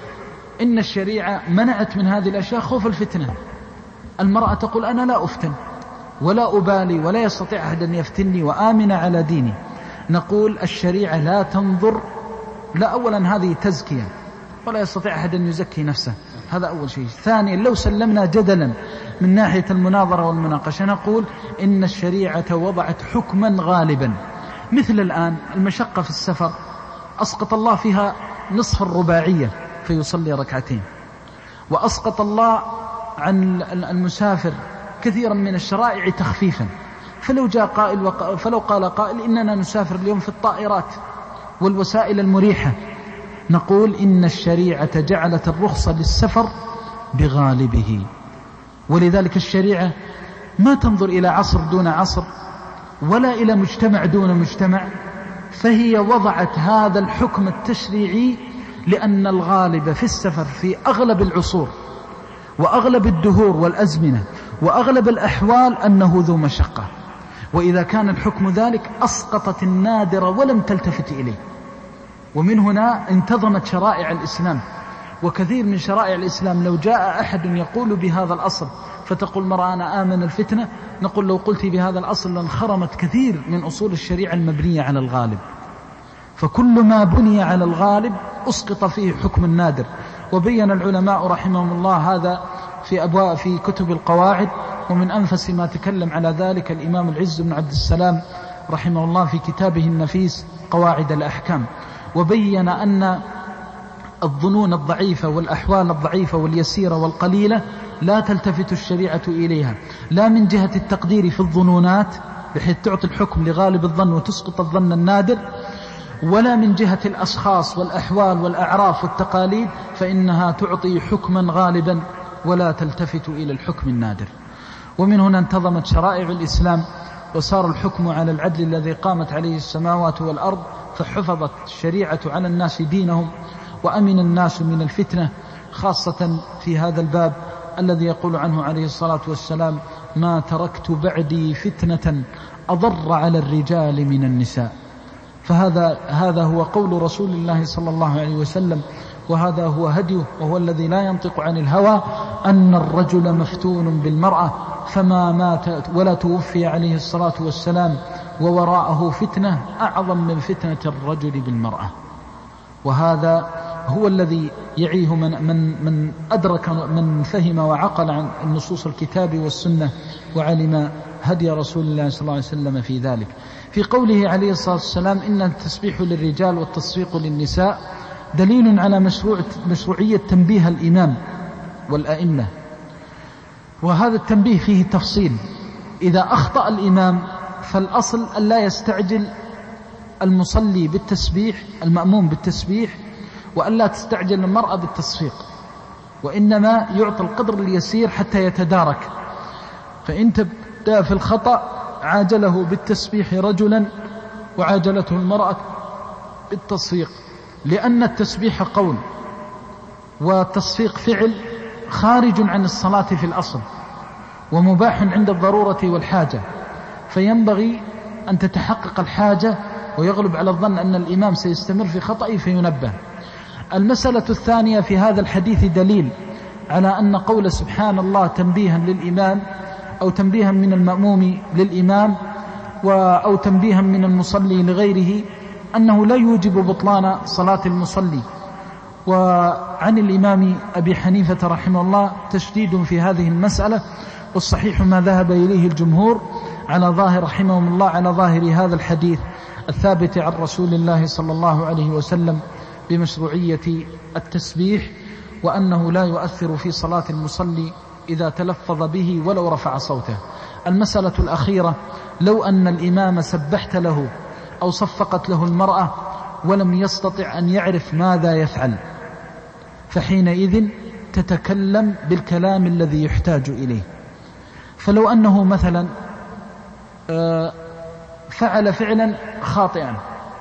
إن الشريعة منعت من هذه الأشياء خوف الفتنة. المرأة تقول أنا لا أفتن ولا أبالي ولا يستطيع أحد أن يفتني وآمن على ديني. نقول الشريعة لا تنظر، لا أولا هذه تزكية ولا يستطيع أحد أن يزكي نفسه، هذا أول شيء. ثانيا لو سلمنا جدلا من ناحية المناظرة والمناقشة نقول إن الشريعة وضعت حكما غالبا، مثل الآن المشقة في السفر أسقط الله فيها نصف الرباعية فيصلي ركعتين، وأسقط الله عن المسافر كثيرا من الشرائع تخفيفا. فلو جاء قائل وق... فلو قال قائل إننا نسافر اليوم في الطائرات والوسائل المريحة، نقول إن الشريعة جعلت الرخصة للسفر بغالبه. ولذلك الشريعة ما تنظر إلى عصر دون عصر ولا إلى مجتمع دون مجتمع، فهي وضعت هذا الحكم التشريعي لأن الغالب في السفر في أغلب العصور وأغلب الدهور والأزمنة وأغلب الأحوال أنه ذو مشقة، وإذا كان الحكم ذلك أسقطت النادر ولم تلتفت إليه. ومن هنا انتظمت شرائع الإسلام. وكثير من شرائع الإسلام لو جاء أحد يقول بهذا الأصل فتقول مرة أنا آمن الفتنة، نقول لو قلت بهذا الأصل لانخرمت كثير من أصول الشريعة المبنية على الغالب. فكل ما بني على الغالب أسقط فيه حكم النادر. وبين العلماء رحمهم الله هذا في أبواب في كتب القواعد، ومن أنفس ما تكلم على ذلك الإمام العز بن عبد السلام رحمه الله في كتابه النفيس قواعد الأحكام، وبين أن الظنون الضعيفة والأحوال الضعيفة واليسيرة والقليلة لا تلتفت الشريعة إليها، لا من جهة التقدير في الظنونات بحيث تعطي الحكم لغالب الظن وتسقط الظن النادر، ولا من جهة الأشخاص والأحوال والأعراف والتقاليد، فإنها تعطي حكما غالبا ولا تلتفت إلى الحكم النادر. ومن هنا انتظمت شرائع الإسلام وصار الحكم على العدل الذي قامت عليه السماوات والأرض، فحفظت الشريعة على الناس دينهم وأمن الناس من الفتنة، خاصة في هذا الباب الذي يقول عنه عليه الصلاة والسلام ما تركت بعدي فتنة أضر على الرجال من النساء. فهذا هذا هو قول رسول الله صلى الله عليه وسلم، وهذا هو هديه، وهو الذي لا ينطق عن الهوى، أن الرجل مفتون بالمرأة فما مات ولا توفي عليه الصلاة والسلام ووراءه فتنة أعظم من فتنة الرجل بالمرأة. وهذا هو الذي يعيه من, من, من أدرك من فهم وعقل عن النصوص الكتاب والسنة وعلم هدي رسول الله صلى الله عليه وسلم في ذلك. في قوله عليه الصلاة والسلام إن التسبيح للرجال والتصفيق للنساء دليل على مشروع مشروعية تنبيه الإمام والأئمة، وهذا التنبيه فيه تفصيل. إذا أخطأ الإمام فالأصل أن لا يستعجل المصلي بالتسبيح المأموم بالتسبيح، وأن لا تستعجل المرأة بالتصفيق. وإنما يعطى القدر اليسير حتى يتدارك. فإن تبدأ في الخطأ عاجله بالتسبيح رجلا وعاجلته المرأة بالتصفيق، لأن التسبيح قول والتصفيق فعل خارج عن الصلاة في الأصل ومباح عند الضرورة والحاجة، فينبغي أن تتحقق الحاجة ويغلب على الظن أن الإمام سيستمر في خطئه فينبه. المسألة الثانية في هذا الحديث دليل على أن قول سبحان الله تنبيها للإمام أو تنبيها من المأموم للإمام أو تنبيها من المصلي لغيره أنه لا يوجب بطلان صلاة المصلي. وعن الإمام أبي حنيفة رحمه الله تشديد في هذه المسألة، والصحيح ما ذهب إليه الجمهور على ظاهر رحمهم الله على ظاهر هذا الحديث الثابت عن رسول الله صلى الله عليه وسلم بمشروعية التسبيح، وأنه لا يؤثر في صلاة المصلي إذا تلفظ به ولو رفع صوته. المسألة الأخيرة، لو أن الإمام سبحت له أو صفقت له المرأة ولم يستطع أن يعرف ماذا يفعل، فحينئذ تتكلم بالكلام الذي يحتاج إليه. فلو أنه مثلا فعل فعلا خاطئا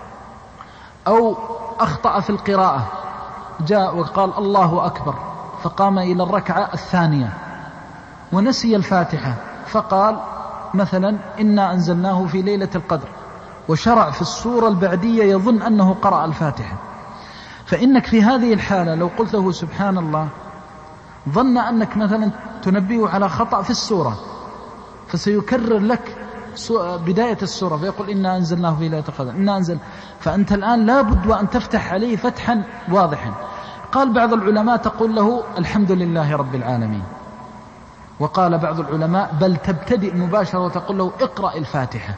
أو أخطأ في القراءة، جاء وقال الله أكبر فقام إلى الركعة الثانية ونسي الفاتحة، فقال مثلا إنا أنزلناه في ليلة القدر، وشرع في السورة البعدية يظن أنه قرأ الفاتحة، فإنك في هذه الحالة لو قلت له سبحان الله ظن أنك مثلا تنبيه على خطأ في السورة، فسيكرر لك بداية السورة فيقول إنا أنزلناه في ليلة القدر إنا أنزل، فأنت الآن لابد وأن تفتح عليه فتحا واضحا. قال بعض العلماء تقول له الحمد لله رب العالمين، وقال بعض العلماء بل تبتدئ مباشرة وتقول له اقرأ الفاتحة.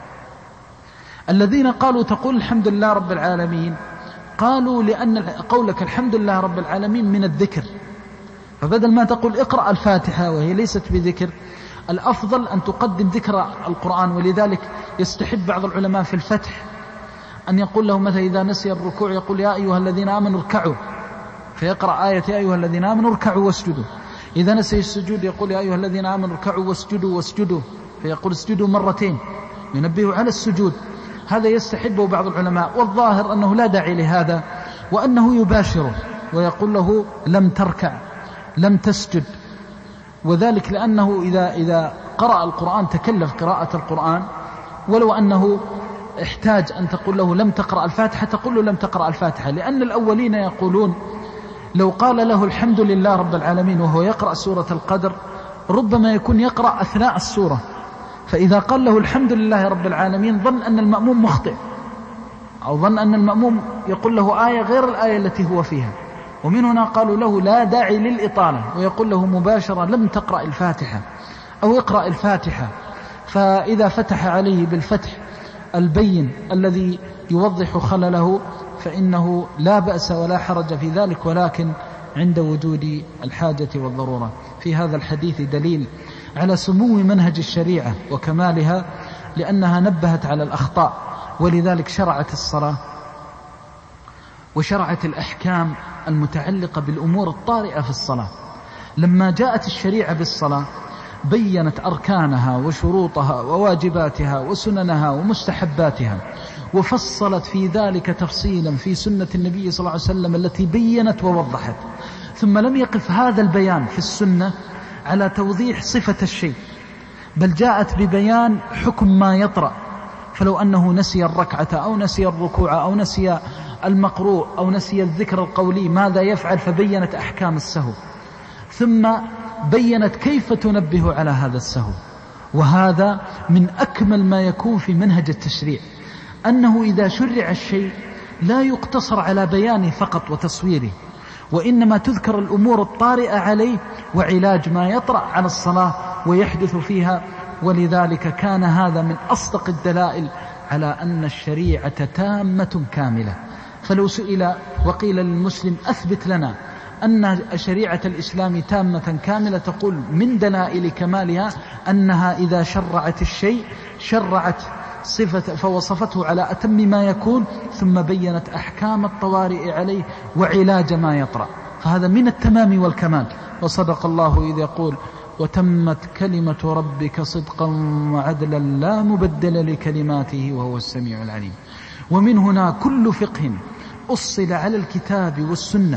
الذين قالوا تقول الحمد لله رب العالمين قالوا لأن قولك الحمد لله رب العالمين من الذكر، فبدل ما تقول اقرأ الفاتحة وهي ليست بذكر، الأفضل أن تقدم ذكر القرآن. ولذلك يستحب بعض العلماء في الفتح أن يقول له مثلا إذا نسي الركوع يقول يا أيها الذين آمنوا اركعوا، فيقرأ آية يا أيها الذين آمنوا اركعوا واسجدوا. إذا نسي السجود يقول يا أيها الذين آمنوا اركعوا واسجدوا واسجدوا، فيقول اسجدوا مرتين ينبه على السجود. هذا يستحبه بعض العلماء، والظاهر أنه لا داعي لهذا، وأنه يباشره ويقول له لم تركع لم تسجد، وذلك لأنه إذا, إذا قرأ القرآن تكلف قراءة القرآن، ولو أنه احتاج أن تقول له لم تقرأ الفاتحة تقول له لم تقرأ الفاتحة، لأن الأولين يقولون لو قال له الحمد لله رب العالمين وهو يقرأ سورة القدر ربما يكون يقرأ أثناء السورة، فإذا قال له الحمد لله رب العالمين ظن أن المأموم مخطئ، أو ظن أن المأموم يقول له آية غير الآية التي هو فيها، ومن هنا قالوا له لا داعي للإطالة، ويقول له مباشرة لم تقرأ الفاتحة أو اقرأ الفاتحة. فإذا فتح عليه بالفتح البين الذي يوضح خلله فإنه لا بأس ولا حرج في ذلك، ولكن عند وجود الحاجة والضرورة. في هذا الحديث دليل على سمو منهج الشريعة وكمالها، لأنها نبهت على الأخطاء، ولذلك شرعت الصلاة وشرعت الأحكام المتعلقة بالأمور الطارئة في الصلاة. لما جاءت الشريعة بالصلاة بيّنت أركانها وشروطها وواجباتها وسننها ومستحباتها، وفصلت في ذلك تفصيلا في سنة النبي صلى الله عليه وسلم التي بيّنت ووضحت. ثم لم يقف هذا البيان في السنة على توضيح صفة الشيء، بل جاءت ببيان حكم ما يطرأ، فلو أنه نسي الركعة أو نسي الركوع أو نسي المقروء أو نسي الذكر القولي ماذا يفعل، فبينت أحكام السهو، ثم بينت كيف تنبه على هذا السهو. وهذا من أكمل ما يكون في منهج التشريع، أنه إذا شرع الشيء لا يقتصر على بيانه فقط وتصويره، وإنما تذكر الأمور الطارئة عليه وعلاج ما يطرأ على الصلاة ويحدث فيها. ولذلك كان هذا من أصدق الدلائل على أن الشريعة تامة كاملة. فلو سئل وقيل للمسلم أثبت لنا أن شريعة الإسلام تامة كاملة، تقول من دلائل كمالها أنها إذا شرعت الشيء شرعت صفة فوصفته على أتم ما يكون، ثم بينت أحكام الطوارئ عليه وعلاج ما يطرأ. فهذا من التمام والكمال. وصدق الله إذ يقول وتمت كلمة ربك صدقا وعدلا لا مبدل لكلماته وهو السميع العليم. ومن هنا كل فقه أصل على الكتاب والسنة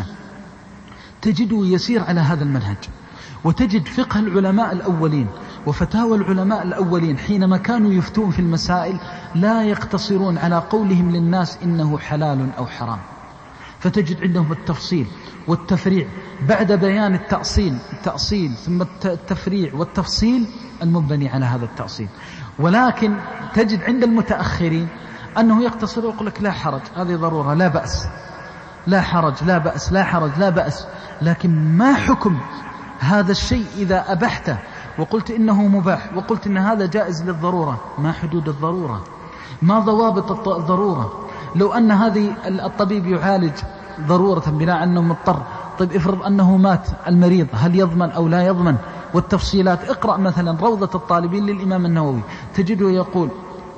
تجده يسير على هذا المنهج، وتجد فقه العلماء الأولين وفتاوى العلماء الأولين حينما كانوا يفتون في المسائل لا يقتصرون على قولهم للناس إنه حلال أو حرام، فتجد عندهم التفصيل والتفريع بعد بيان التأصيل التأصيل ثم التفريع والتفصيل المبني على هذا التأصيل. ولكن تجد عند المتأخرين أنه يقتصر ويقول لك لا حرج، هذه ضرورة لا بأس، لا حرج لا بأس لا حرج لا بأس. لكن ما حكم هذا الشيء إذا أبحته وقلت إنه مباح وقلت إن هذا جائز للضرورة؟ ما حدود الضرورة؟ ما ضوابط الضرورة؟ لو أن هذه الطبيب يعالج ضرورة بناء أنه مضطر، طيب افرض أنه مات المريض، هل يضمن أو لا يضمن؟ والتفصيلات اقرأ مثلا روضة الطالبين للإمام النووي تجده يقول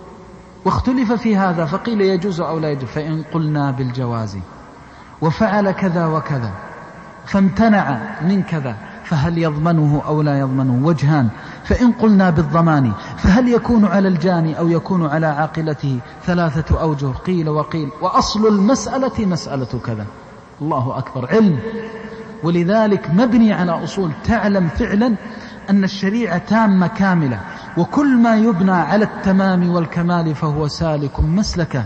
واختلف في هذا فقيل يجوز أو لا يجوز، فإن قلنا بالجواز وفعل كذا وكذا فامتنع من كذا فهل يضمنه أو لا يضمنه؟ وجهان. فإن قلنا بالضمان فهل يكون على الجاني أو يكون على عاقلته؟ ثلاثة أوجه، قيل وقيل، وأصل المسألة مسألة كذا. الله أكبر، علم. ولذلك مبني على أصول تعلم فعلا أن الشريعة تامة كاملة، وكل ما يبنى على التمام والكمال فهو سالك مسلكه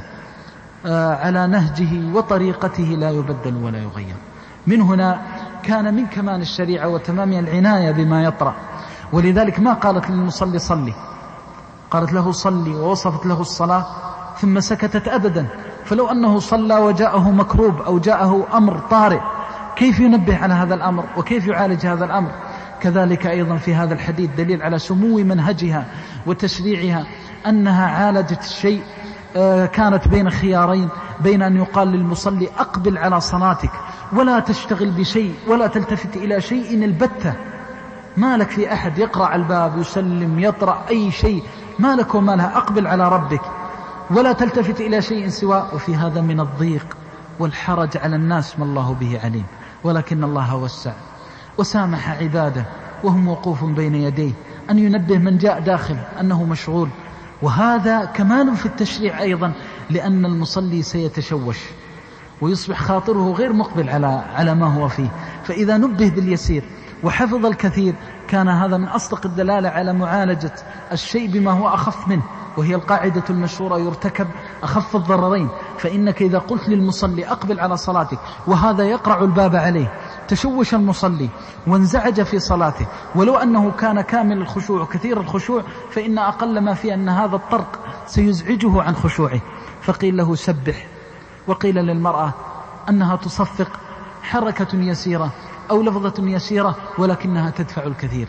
على نهجه وطريقته لا يبدل ولا يغير. من هنا كان من كمال الشريعة وتمام العناية بما يطرأ. ولذلك ما قالت للمصلي صلي، قالت له صلي ووصفت له الصلاة ثم سكتت أبدا. فلو أنه صلى وجاءه مكروب أو جاءه أمر طارئ كيف ينبه على هذا الأمر وكيف يعالج هذا الأمر؟ كذلك أيضا في هذا الحديث دليل على سمو منهجها وتشريعها أنها عالجت شيء كانت بين خيارين، بين أن يقال للمصلي أقبل على صلاتك ولا تشتغل بشيء ولا تلتفت إلى شيء البتة، ما لك في أحد، يقرأ الباب يسلم يطرأ أي شيء، ما لك وما لها، أقبل على ربك ولا تلتفت إلى شيء سواه. وفي هذا من الضيق والحرج على الناس ما الله به عليم، ولكن الله وسع وسامح عباده وهم وقوف بين يديه أن ينبه من جاء داخل أنه مشغول. وهذا كمال في التشريع أيضا، لأن المصلي سيتشوش ويصبح خاطره غير مقبل على على ما هو فيه، فإذا نبه باليسير وحفظ الكثير كان هذا من أصدق الدلالة على معالجة الشيء بما هو أخف منه، وهي القاعدة المشهورة يرتكب أخف الضررين. فإنك إذا قلت للمصلي أقبل على صلاتك وهذا يقرع الباب عليه تشوش المصلي وانزعج في صلاته، ولو أنه كان كامل الخشوع كثير الخشوع فإن أقل ما فيه أن هذا الطرق سيزعجه عن خشوعه. فقيل له سبح، وقيل للمرأة أنها تصفق حركة يسيرة أو لفظة يسيرة ولكنها تدفع الكثير.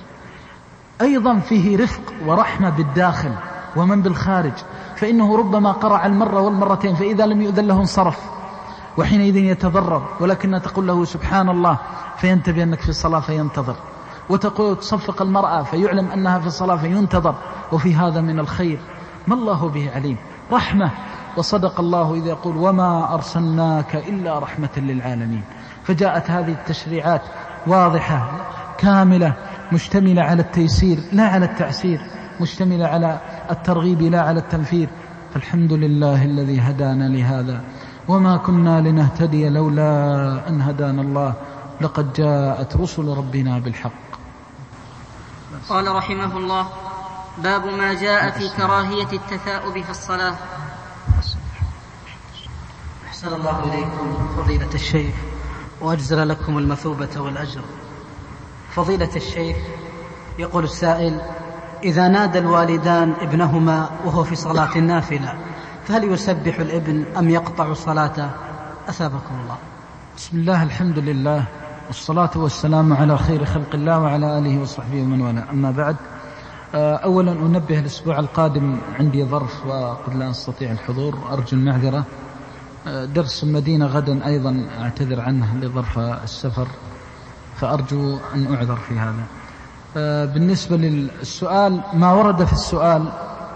أيضا فيه رفق ورحمة بالداخل ومن بالخارج، فإنه ربما قرع المرة والمرتين فإذا لم يؤذن له انصرف وحينئذ يتضرر، ولكنها تقول له سبحان الله فينتبه أنك في الصلاة فينتظر، وتقول تصفق المرأة فيعلم أنها في الصلاة فينتظر. وفي هذا من الخير ما الله به عليم، رحمة. وصدق الله إذا يقول وما أرسلناك إلا رحمة للعالمين. فجاءت هذه التشريعات واضحة كاملة مشتملة على التيسير لا على التعسير، مشتملة على الترغيب لا على التنفير. فالحمد لله الذي هدانا لهذا وما كنا لنهتدي لولا أن هدانا الله لقد جاءت رسل ربنا بالحق. قال رحمه الله باب ما جاء في كراهية التثاؤب في الصلاة. أحسن الله إليكم فضيلة الشيخ وأجزل لكم المثوبة والأجر. فضيلة الشيخ، يقول السائل: إذا نادى الوالدان ابنهما وهو في صلاة النافلة فهل يسبح الابن أم يقطع صلاته؟ أثابكم الله. بسم الله، الحمد لله، والصلاة والسلام على خير خلق الله وعلى آله وصحبه ومن والاه. أما بعد، أولا أنبه الأسبوع القادم عندي ظرف وقد لا أستطيع الحضور، أرجو المعذرة. درس المدينة غدا أيضا أعتذر عنه لظرف السفر، فأرجو أن أعذر في هذا. بالنسبة للسؤال، ما ورد في السؤال: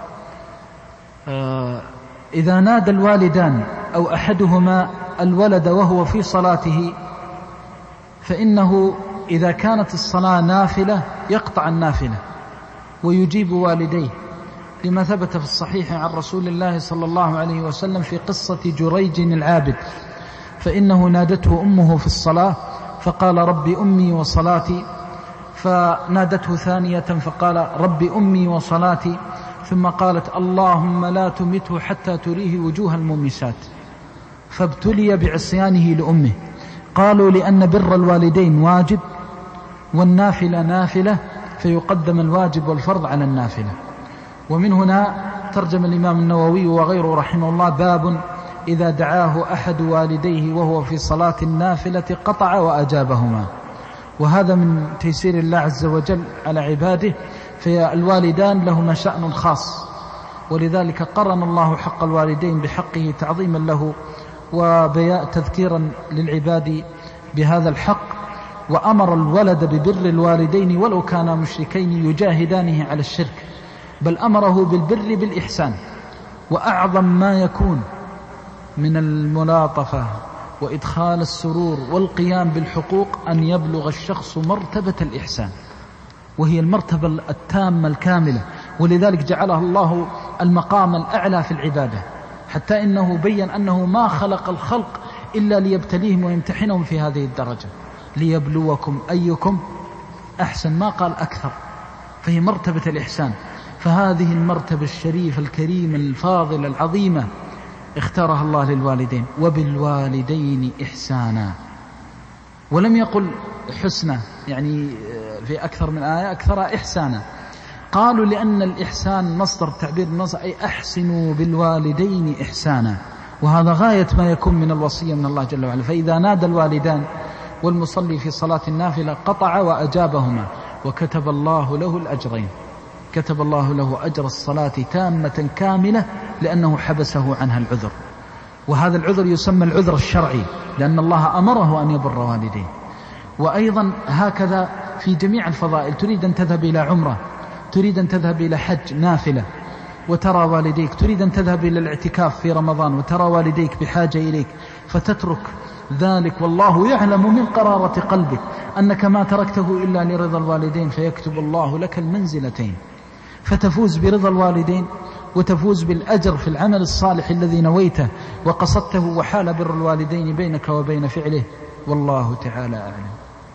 إذا نادى الوالدان أو أحدهما الولد وهو في صلاته فإنه إذا كانت الصلاة نافلة يقطع النافلة ويجيب والديه، لما ثبت في الصحيح عن رسول الله صلى الله عليه وسلم في قصة جريج العابد، فإنه نادته أمه في الصلاة فقال رب أمي وصلاتي، فنادته ثانية فقال رب أمي وصلاتي، ثم قالت اللهم لا تمته حتى تريه وجوه المومسات، فابتلي بعصيانه لأمه. قالوا لأن بر الوالدين واجب والنافلة نافلة، فيقدم الواجب والفرض على النافلة. ومن هنا ترجم الإمام النووي وغيره رحمه الله باب إذا دعاه أحد والديه وهو في صلاة النافلة قطع وأجابهما. وهذا من تيسير الله عز وجل على عباده، فالوالدان لهما شأن خاص، ولذلك قرن الله حق الوالدين بحقه تعظيما له وتذكيرا للعباد بهذا الحق، وأمر الولد ببر الوالدين ولو كانا مشركين يجاهدانه على الشرك، بل أمره بالبر بالإحسان. وأعظم ما يكون من الملاطفة وإدخال السرور والقيام بالحقوق أن يبلغ الشخص مرتبة الإحسان، وهي المرتبة التامة الكاملة، ولذلك جعلها الله المقام الأعلى في العبادة، حتى إنه بيّن أنه ما خلق الخلق إلا ليبتليهم ويمتحنهم في هذه الدرجة، ليبلوكم أيكم أحسن، ما قال أكثر، فهي مرتبة الإحسان. فهذه المرتبة الشريفة الكريمة الفاضلة العظيمة اختارها الله للوالدين، وبالوالدين إحسانا، ولم يقل حسنا، يعني في أكثر من آية أكثر إحسانا. قالوا لأن الإحسان مصدر تعبير النص، أي أحسنوا بالوالدين إحسانا، وهذا غاية ما يكون من الوصية من الله جل وعلا. فإذا نادى الوالدان والمصلي في صلاة النافلة قطع وأجابهما، وكتب الله له الأجرين، كتب الله له أجر الصلاة تامة كاملة، لأنه حبسه عنها العذر، وهذا العذر يسمى العذر الشرعي، لأن الله أمره أن يبر والديه. وأيضا هكذا في جميع الفضائل، تريد أن تذهب إلى عمرة، تريد أن تذهب إلى حج نافلة وترى والديك، تريد أن تذهب إلى الاعتكاف في رمضان وترى والديك بحاجة إليك، فتترك ذلك والله يعلم من قرارة قلبك أنك ما تركته إلا لرضا الوالدين، فيكتب الله لك المنزلتين، فتفوز برضا الوالدين وتفوز بالأجر في العمل الصالح الذي نويته وقصدته، وحال بر الوالدين بينك وبين فعله، والله تعالى أعلم.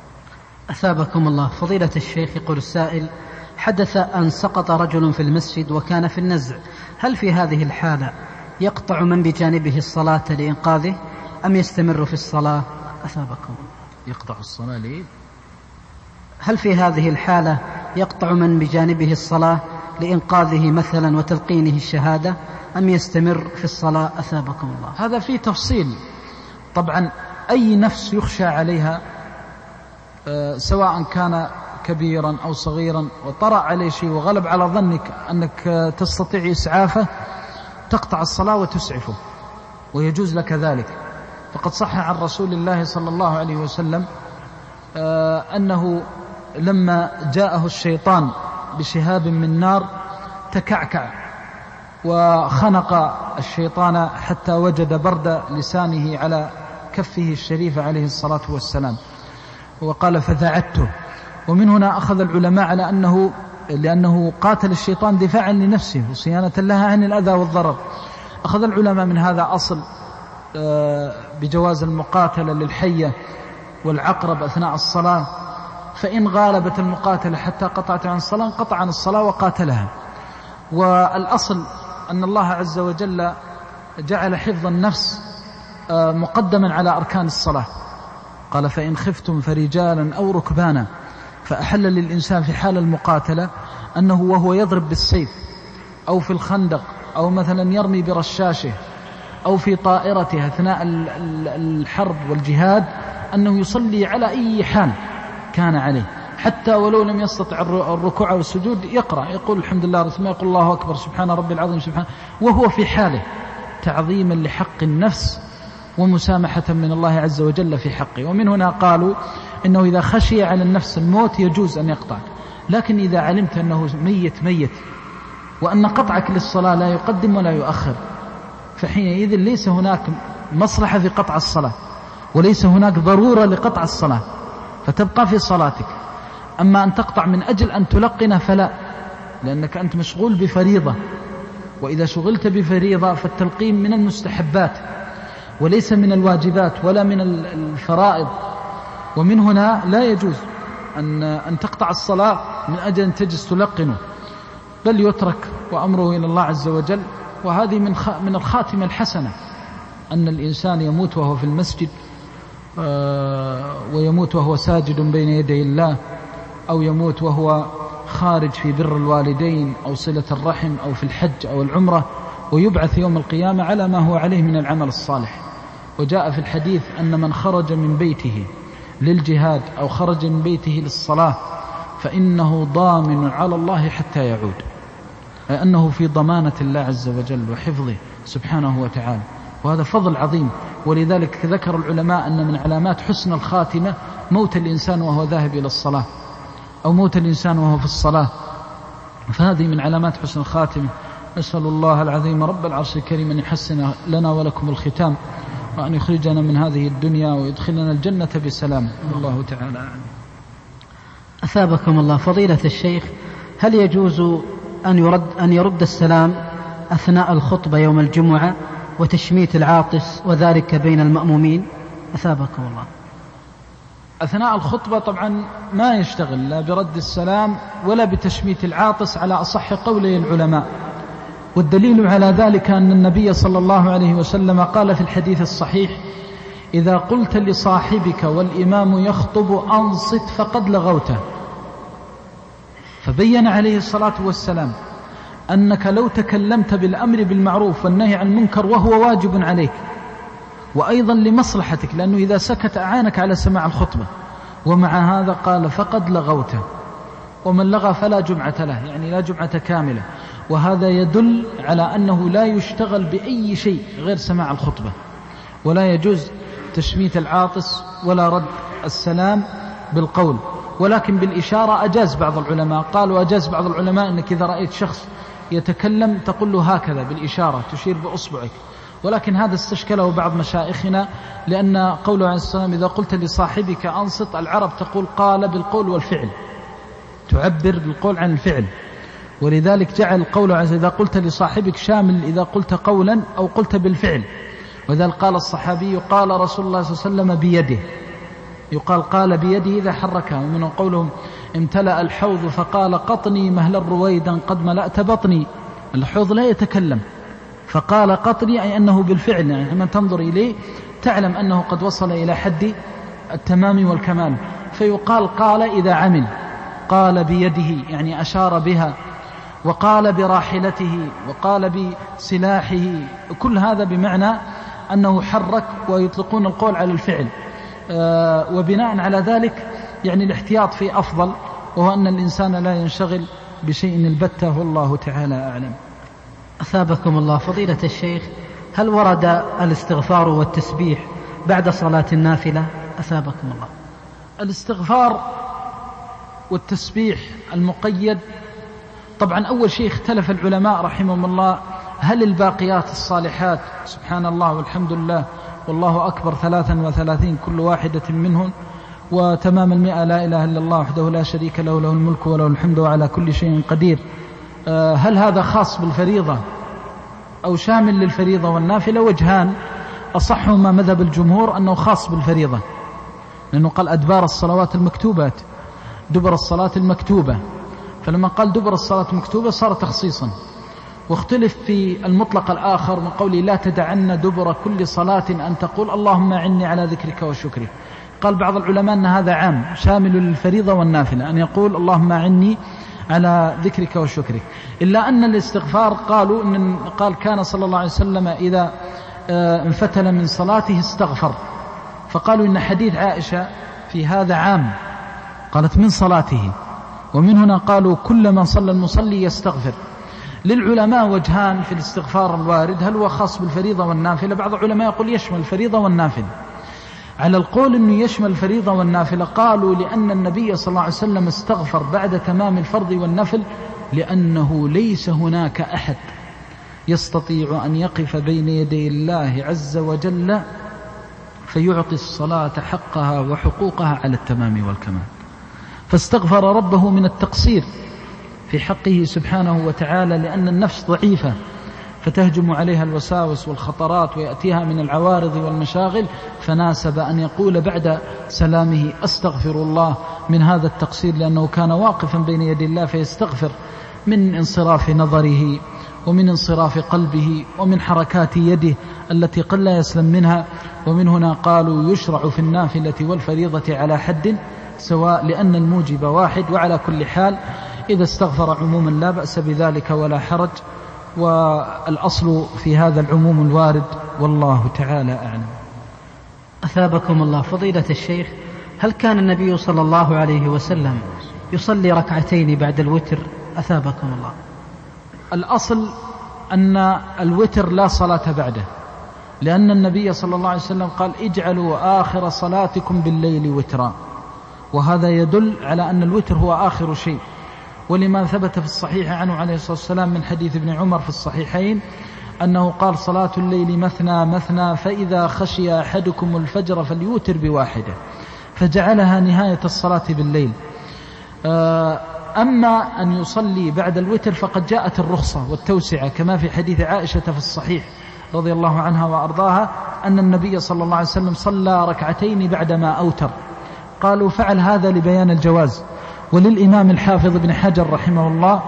أثابكم الله. فضيلة الشيخ، يقول السائل: حدث أن سقط رجل في المسجد وكان في النزع، هل في هذه الحالة يقطع من بجانبه الصلاة لإنقاذه أم يستمر في الصلاة؟ أثابكم. يقطع الصلاة ليه؟ هل في هذه الحالة يقطع من بجانبه الصلاة لإنقاذه مثلا وتلقينه الشهادة أم يستمر في الصلاة؟ أثابكم الله. هذا فيه تفصيل. طبعا أي نفس يخشى عليها أه سواء كان كبيرا أو صغيرا وطرأ عليه شيء وغلب على ظنك أنك تستطيع إسعافه، تقطع الصلاة وتسعفه، ويجوز لك ذلك. فقد صح عن رسول الله صلى الله عليه وسلم أه أنه لما جاءه الشيطان بشهاب من نار تكعكع وخنق الشيطان حتى وجد برد لسانه على كفه الشريفة عليه الصلاة والسلام، وقال فذعته. ومن هنا أخذ العلماء على أنه لأنه قاتل الشيطان دفاعا لنفسه وصيانة لها عن الأذى والضرر، أخذ العلماء من هذا أصل بجواز المقاتلة للحية والعقرب أثناء الصلاة، فإن غالبت المقاتلة حتى قطعت عن الصلاة قطع عن الصلاة وقاتلها. والأصل أن الله عز وجل جعل حفظ النفس مقدما على أركان الصلاة، قال فإن خفتم فرجالا أو ركبانا، فأحل للإنسان في حال المقاتلة أنه وهو يضرب بالسيف أو في الخندق أو مثلا يرمي برشاشه أو في طائرته أثناء الحرب والجهاد أنه يصلي على أي حال كان عليه، حتى ولو لم يستطع الركوع والسجود يقرأ، يقول الحمد لله، ثم يقول الله أكبر سبحان ربي العظيم سبحان، وهو في حاله تعظيما لحق النفس ومسامحة من الله عز وجل في حقه. ومن هنا قالوا إنه إذا خشي على النفس الموت يجوز أن يقطع، لكن إذا علمت أنه ميت ميت وأن قطعك للصلاة لا يقدم ولا يؤخر، فحينئذ ليس هناك مصلحة في قطع الصلاة وليس هناك ضرورة لقطع الصلاة، فتبقى في صلاتك. أما أن تقطع من أجل أن تلقن فلا، لأنك أنت مشغول بفريضة، وإذا شغلت بفريضة فالتلقين من المستحبات وليس من الواجبات ولا من الفرائض، ومن هنا لا يجوز أن أن تقطع الصلاة من أجل أن تجلس تلقنه، بل يترك وأمره إلى الله عز وجل. وهذه من من الخاتمة الحسنة، أن الإنسان يموت وهو في المسجد ويموت وهو ساجد بين يدي الله، أو يموت وهو خارج في بر الوالدين أو صلة الرحم أو في الحج أو العمرة، ويبعث يوم القيامة على ما هو عليه من العمل الصالح. وجاء في الحديث أن من خرج من بيته للجهاد أو خرج من بيته للصلاة فإنه ضامن على الله حتى يعود، أي أنه في ضمانة الله عز وجل وحفظه سبحانه وتعالى، وهذا فضل عظيم. ولذلك ذكر العلماء أن من علامات حسن الخاتمة موت الإنسان وهو ذاهب إلى الصلاة، أو موت الإنسان وهو في الصلاة، فهذه من علامات حسن الخاتمة. نسأل الله العظيم رب العرش الكريم أن يحسن لنا ولكم الختام، وأن يخرجنا من هذه الدنيا ويدخلنا الجنة بسلام. الله تعالى أعلم. أثابكم الله. فضيلة الشيخ، هل يجوز أن يرد, أن يرد السلام أثناء الخطبة يوم الجمعة وتشميت العاطس وذلك بين المأمومين؟ أثابكم الله. أثناء الخطبة طبعا ما يشتغل لا برد السلام ولا بتشميت العاطس على أصح قولي العلماء، والدليل على ذلك أن النبي صلى الله عليه وسلم قال في الحديث الصحيح: إذا قلت لصاحبك والإمام يخطب أنصت فقد لغوته. فبين عليه الصلاة والسلام أنك لو تكلمت بالأمر بالمعروف والنهي عن المنكر وهو واجب عليك، وأيضا لمصلحتك، لأنه إذا سكت أعانك على سماع الخطبة، ومع هذا قال فقد لغوته، ومن لغى فلا جمعة له، يعني لا جمعة كاملة. وهذا يدل على أنه لا يشتغل بأي شيء غير سماع الخطبة، ولا يجوز تشميت العاطس ولا رد السلام بالقول، ولكن بالإشارة أجاز بعض العلماء. قالوا أجاز بعض العلماء أنك إذا رأيت شخص يتكلم تقول له هكذا بالإشارة، تشير بأصبعك، ولكن هذا استشكله بعض مشايخنا، لأن قوله عليه السلام: إذا قلت لصاحبك أنصت، العرب تقول قال بالقول والفعل، تعبر بالقول عن الفعل، ولذلك جعل قوله عز إذا قلت لصاحبك شامل إذا قلت قولا أو قلت بالفعل. وذلك قال الصحابي: قال رسول الله صلى الله عليه وسلم بيده، يقال قال بيده إذا حركها. ومن قولهم: امتلأ الحوض فقال قطني مهلا رويدا قد ملأت بطني. الحوض لا يتكلم، فقال قطني أي أنه بالفعل، يعني لما تنظر إليه تعلم أنه قد وصل إلى حد التمام والكمال. فيقال قال إذا عمل، قال بيده يعني أشار بها، وقال براحلته، وقال بسلاحه، كل هذا بمعنى أنه حرك، ويطلقون القول على الفعل. آه وبناء على ذلك يعني الاحتياط فيه أفضل، وهو أن الإنسان لا ينشغل بشيء البتة، والله تعالى أعلم. أثابكم الله. فضيلة الشيخ، هل ورد الاستغفار والتسبيح بعد صلاة النافلة؟ أثابكم الله. الاستغفار والتسبيح المقيد، طبعا أول شيء اختلف العلماء رحمهم الله، هل الباقيات الصالحات سبحان الله والحمد لله والله أكبر ثلاثا وثلاثين كل واحدة منهن، وتمام المئة لا إله إلا الله وحده لا شريك له له الملك وله الحمد وعلى كل شيء قدير، هل هذا خاص بالفريضة أو شامل للفريضة والنافلة؟ وجهان، أصحهما مذهب الجمهور أنه خاص بالفريضة، لأنه قال أدبار الصلوات المكتوبات، دبر الصلاة المكتوبة، فلما قال دبر الصلاة المكتوبة صار تخصيصا. واختلف في المطلق الآخر من قوله لا تدعن دبر كل صلاة أن تقول اللهم أعني على ذكرك وشكرك. قال بعض العلماء أن هذا عام شامل للفريضة والنافلة، أن يقول اللهم أعني على ذكرك وشكرك. إلا أن الاستغفار قالوا إن قال كان صلى الله عليه وسلم إذا انفتل من صلاته استغفر، فقالوا إن حديث عائشة في هذا عام، قالت من صلاته، ومن هنا قالوا كلما صلى المصلي يستغفر. للعلماء وجهان في الاستغفار الوارد، هل هو خاص بالفريضة والنافلة؟ بعض العلماء يقول يشمل الفريضة والنافلة. على القول أنه يشمل الفريضة والنافلة قالوا لأن النبي صلى الله عليه وسلم استغفر بعد تمام الفرض والنفل، لأنه ليس هناك أحد يستطيع أن يقف بين يدي الله عز وجل فيعطي الصلاة حقها وحقوقها على التمام والكمال. فاستغفر ربه من التقصير في حقه سبحانه وتعالى، لأن النفس ضعيفة فتهجم عليها الوساوس والخطرات ويأتيها من العوارض والمشاغل، فناسب أن يقول بعد سلامه أستغفر الله من هذا التقصير، لأنه كان واقفا بين يدي الله فيستغفر من انصراف نظره ومن انصراف قلبه ومن حركات يده التي قل لا يسلم منها. ومن هنا قالوا يشرع في النافلة والفريضة على حد سواء، لأن الموجب واحد. وعلى كل حال إذا استغفر عموما لا بأس بذلك ولا حرج، والأصل في هذا العموم الوارد، والله تعالى أعلم. أثابكم الله فضيلة الشيخ، هل كان النبي صلى الله عليه وسلم يصلي ركعتين بعد الوتر؟ أثابكم الله. الأصل أن الوتر لا صلاة بعده، لأن النبي صلى الله عليه وسلم قال اجعلوا آخر صلاتكم بالليل وترا، وهذا يدل على أن الوتر هو آخر شيء. ولما ثبت في الصحيح عنه عليه الصلاة والسلام من حديث ابن عمر في الصحيحين أنه قال صلاة الليل مثنى مثنى، فإذا خشي أحدكم الفجر فليوتر بواحدة، فجعلها نهاية الصلاة بالليل. أما أن يصلي بعد الوتر فقد جاءت الرخصة والتوسعة، كما في حديث عائشة في الصحيح رضي الله عنها وأرضاها أن النبي صلى الله عليه وسلم صلى ركعتين بعدما أوتر. قالوا فعل هذا لبيان الجواز. وللإمام الحافظ ابن حجر رحمه الله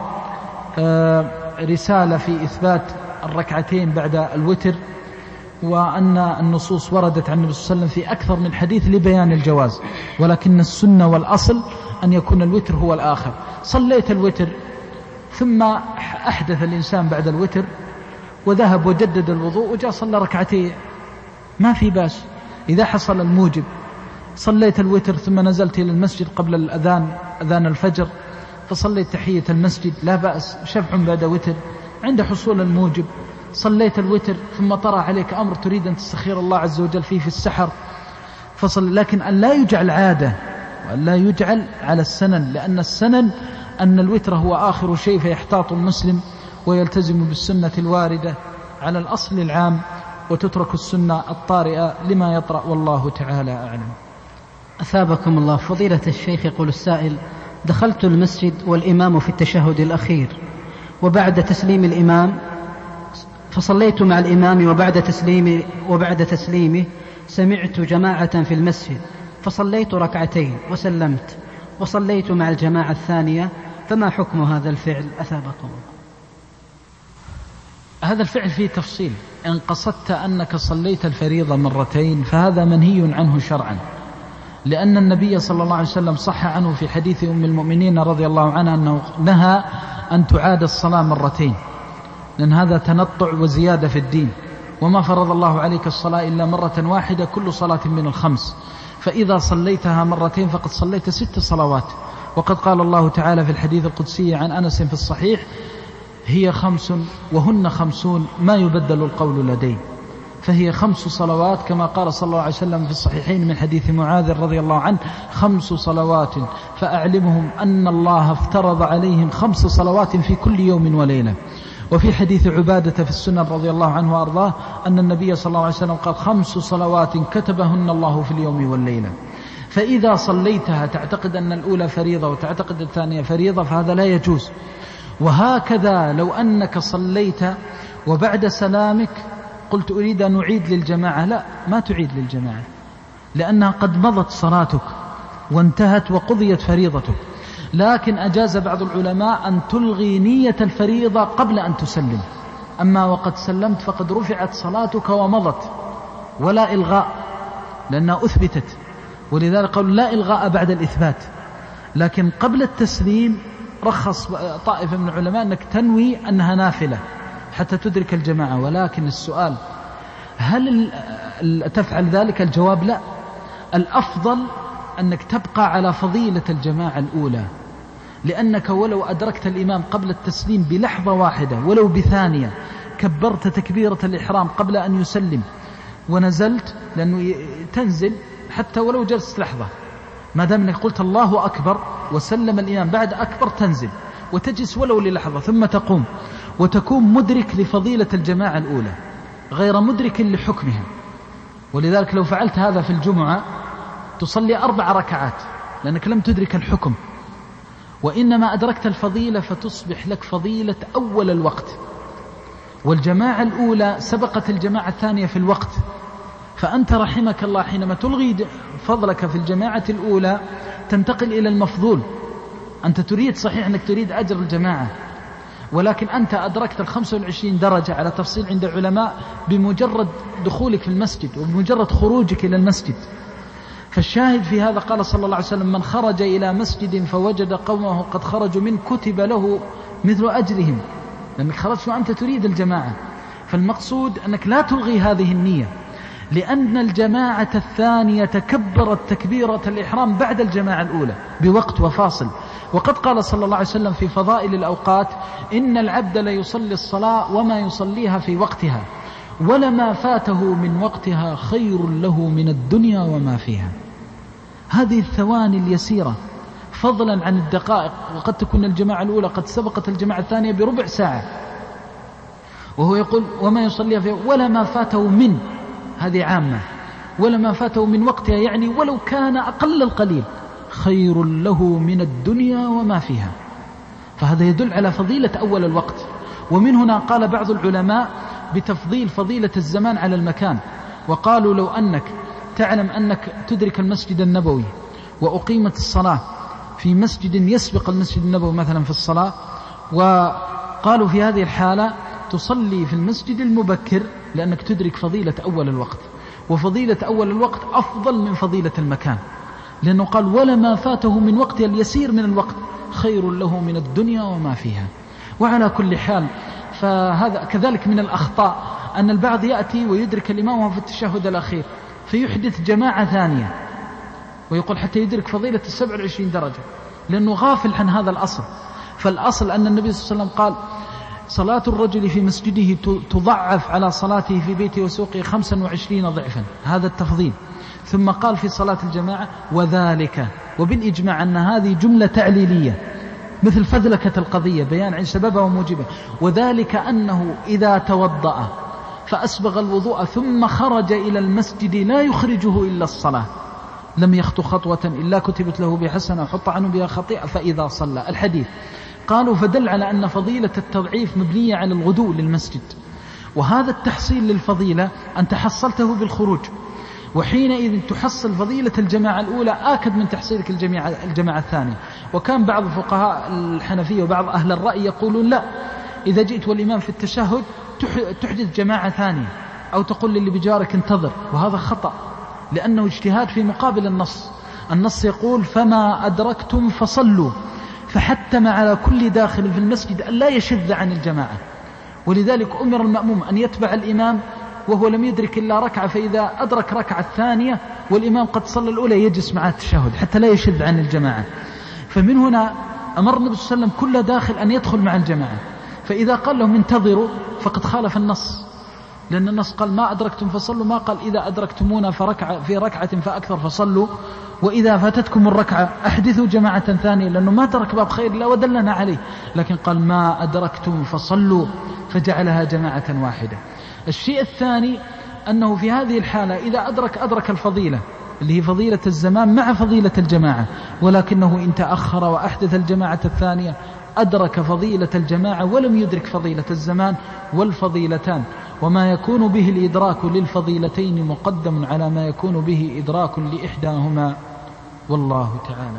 رسالة في إثبات الركعتين بعد الوتر، وأن النصوص وردت عن النبي صلى الله عليه وسلم في أكثر من حديث لبيان الجواز، ولكن السنة والأصل أن يكون الوتر هو الآخر. صليت الوتر ثم أحدث الإنسان بعد الوتر وذهب وجدد الوضوء وجاء صلى ركعتين، ما في باس إذا حصل الموجب. صليت الوتر ثم نزلت إلى المسجد قبل الأذان أذان الفجر فصليت تحية المسجد، لا بأس، شفع بعد وتر عند حصول الموجب. صليت الوتر ثم طرأ عليك أمر تريد أن تستخير الله عز وجل فيه في السحر فصل، لكن أن لا يجعل عادة وأن لا يجعل على السنن، لأن السنن أن الوتر هو آخر شيء، فيحتاط المسلم ويلتزم بالسنة الواردة على الأصل العام، وتترك السنة الطارئة لما يطرأ، والله تعالى أعلم. أثابكم الله فضيلة الشيخ، يقول السائل: دخلت المسجد والإمام في التشهد الأخير، وبعد تسليم الإمام فصليت مع الإمام، وبعد تسليم وبعد تسليمه سمعت جماعة في المسجد فصليت ركعتين وسلمت، وصليت مع الجماعة الثانية، فما حكم هذا الفعل؟ أثابكم الله. هذا الفعل فيه تفصيل. إن قصدت أنك صليت الفريضة مرتين فهذا منهي عنه شرعا، لأن النبي صلى الله عليه وسلم صح عنه في حديث أم المؤمنين رضي الله عنها أنه نهى أن تعاد الصلاة مرتين، لأن هذا تنطع وزيادة في الدين، وما فرض الله عليك الصلاة إلا مرة واحدة كل صلاة من الخمس، فإذا صليتها مرتين فقد صليت ست صلوات. وقد قال الله تعالى في الحديث القدسي عن أنس في الصحيح: هي خمس وهن خمسون ما يبدل القول لدي. فهي خمس صلوات كما قال صلى الله عليه وسلم في الصحيحين من حديث معاذ رضي الله عنه: خمس صلوات فأعلمهم أن الله افترض عليهم خمس صلوات في كل يوم وليلة. وفي حديث عبادة في السنن رضي الله عنه وأرضاه أن النبي صلى الله عليه وسلم قال: خمس صلوات كتبهن الله في اليوم والليلة. فإذا صليتها تعتقد أن الأولى فريضة وتعتقد الثانية فريضة فهذا لا يجوز. وهكذا لو أنك صليت وبعد سلامك قلت أريد أن أعيد للجماعة، لا، ما تعيد للجماعة، لأنها قد مضت صلاتك وانتهت وقضيت فريضتك. لكن أجاز بعض العلماء أن تلغي نية الفريضة قبل أن تسلم، أما وقد سلمت فقد رفعت صلاتك ومضت، ولا إلغاء لأنها أثبتت، ولذلك قالوا لا إلغاء بعد الإثبات. لكن قبل التسليم رخص طائفة من العلماء أنك تنوي أنها نافلة حتى تدرك الجماعة. ولكن السؤال: هل تفعل ذلك؟ الجواب لا. الأفضل أنك تبقى على فضيلة الجماعة الأولى، لأنك ولو أدركت الإمام قبل التسليم بلحظة واحدة ولو بثانية، كبرت تكبيرة الإحرام قبل أن يسلم ونزلت، لأنه تنزل حتى ولو جلست لحظة، ما دام أنك قلت الله أكبر وسلم الإمام بعد أكبر تنزل وتجلس ولو للحظة ثم تقوم، وتكون مدرك لفضيلة الجماعة الأولى غير مدرك لحكمها. ولذلك لو فعلت هذا في الجمعة تصلي أربع ركعات لأنك لم تدرك الحكم، وإنما أدركت الفضيلة فتصبح لك فضيلة أول الوقت. والجماعة الأولى سبقت الجماعة الثانية في الوقت، فأنت رحمك الله حينما تلغي فضلك في الجماعة الأولى تنتقل إلى المفضول. أنت تريد صحيح أنك تريد أجر الجماعة، ولكن أنت أدركت الخمسة والعشرين درجة على تفصيل عند العلماء بمجرد دخولك في المسجد وبمجرد خروجك إلى المسجد. فالشاهد في هذا قال صلى الله عليه وسلم: من خرج إلى مسجد فوجد قومه قد خرجوا منه كتب له مثل أجرهم، لأنك خرجت وأنت تريد الجماعة. فالمقصود أنك لا تلغي هذه النية، لأن الجماعة الثانية تكبرت تكبيرة الإحرام بعد الجماعة الأولى بوقت وفاصل. وقد قال صلى الله عليه وسلم في فضائل الأوقات: إن العبد ليصلي الصلاة وما يصليها في وقتها، ولما فاته من وقتها خير له من الدنيا وما فيها. هذه الثواني اليسيرة فضلا عن الدقائق، وقد تكون الجماعة الأولى قد سبقت الجماعة الثانية بربع ساعة، وهو يقول وما يصليها في ولما فاته من، هذه عامة، ولما فاته من وقتها يعني ولو كان أقل القليل خير له من الدنيا وما فيها. فهذا يدل على فضيلة أول الوقت. ومن هنا قال بعض العلماء بتفضيل فضيلة الزمان على المكان، وقالوا لو أنك تعلم أنك تدرك المسجد النبوي وأقيمت الصلاة في مسجد يسبق المسجد النبوي مثلا في الصلاة، وقالوا في هذه الحالة تصلي في المسجد المبكر لأنك تدرك فضيلة أول الوقت، وفضيلة أول الوقت أفضل من فضيلة المكان، لأنه قال ولما فاته من وقتها اليسير من الوقت خير له من الدنيا وما فيها. وعلى كل حال فهذا كذلك من الأخطاء أن البعض يأتي ويدرك الإمام في التشهد الأخير فيحدث جماعة ثانية ويقول حتى يدرك فضيلة السبع والعشرين درجة، لأنه غافل عن هذا الأصل. فالأصل أن النبي صلى الله عليه وسلم قال: صلاة الرجل في مسجده تضعف على صلاته في بيته وسوقه خمسا وعشرين ضعفا، هذا التفضيل. ثم قال في صلاة الجماعة: وذلك، وبالإجماع أن هذه جملة تعليلية مثل فذلكة القضية بيان عن سببها وموجبها، وذلك أنه إذا توضأ فأسبغ الوضوء ثم خرج إلى المسجد لا يخرجه إلا الصلاة لم يخطو خطوة إلا كتبت له بحسنة وحط عنه بها خطيئة فإذا صلى. الحديث قالوا فدل على أن فضيلة التضعيف مبنية على الغدو للمسجد، وهذا التحصيل للفضيلة أنت حصلته بالخروج، وحينئذ تحصل فضيلة الجماعة الأولى آكد من تحصيلك الجماعة, الجماعة الثانية. وكان بعض فقهاء الحنفية وبعض أهل الرأي يقولون لا، إذا جئت والإمام في التشهد تحدث جماعة ثانية أو تقول للي بجارك انتظر، وهذا خطأ لأنه اجتهاد في مقابل النص. النص يقول فما أدركتم فصلوا، فحتم على كل داخل في المسجد أن لا يشذ عن الجماعة، ولذلك أمر المأموم أن يتبع الإمام وهو لم يدرك إلا ركعة، فإذا أدرك ركعة الثانية والإمام قد صلى الأولى يجلس معه التشهد حتى لا يشذ عن الجماعة. فمن هنا أمر النبي صلى الله عليه وسلم كل داخل أن يدخل مع الجماعة، فإذا قال لهم انتظروا فقد خالف النص، لأن النص قال ما أدركتم فصلوا، ما قال إذا أدركتمونا فركعة في ركعة فأكثر فصلوا، وإذا فاتتكم الركعة أحدثوا جماعة ثانية، لأنه ما ترك باب خير لا ودلنا عليه، لكن قال ما أدركتم فصلوا فجعلها جماعة واحدة. الشيء الثاني أنه في هذه الحالة إذا أدرك أدرك الفضيلة اللي هي فضيلة الزمان مع فضيلة الجماعة، ولكنه إن تأخر وأحدث الجماعة الثانية أدرك فضيلة الجماعة ولم يدرك فضيلة الزمان، والفضيلتان وما يكون به الإدراك للفضيلتين مقدم على ما يكون به إدراك لإحداهما، والله تعالى.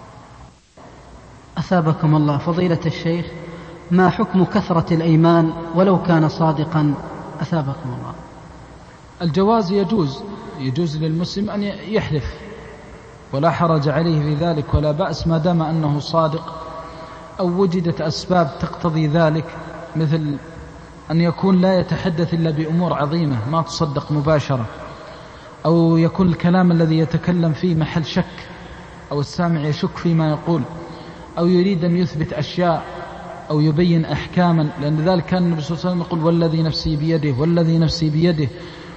أثابكم الله فضيلة الشيخ، ما حكم كثرة الأيمان ولو كان صادقا؟ أثابكم الله. الجواز يجوز، يجوز للمسلم أن يحلف ولا حرج عليه في ذلك ولا بأس ما دام أنه صادق، أو وجدت أسباب تقتضي ذلك، مثل أن يكون لا يتحدث إلا بأمور عظيمة ما تصدق مباشرة، أو يكون الكلام الذي يتكلم فيه محل شك أو السامع يشك فيما يقول، أو يريد أن يثبت أشياء أو يبين أحكاما، لأن ذلك كان النبي صلى الله عليه وسلم يقول والذي نفسي بيده والذي نفسي بيده.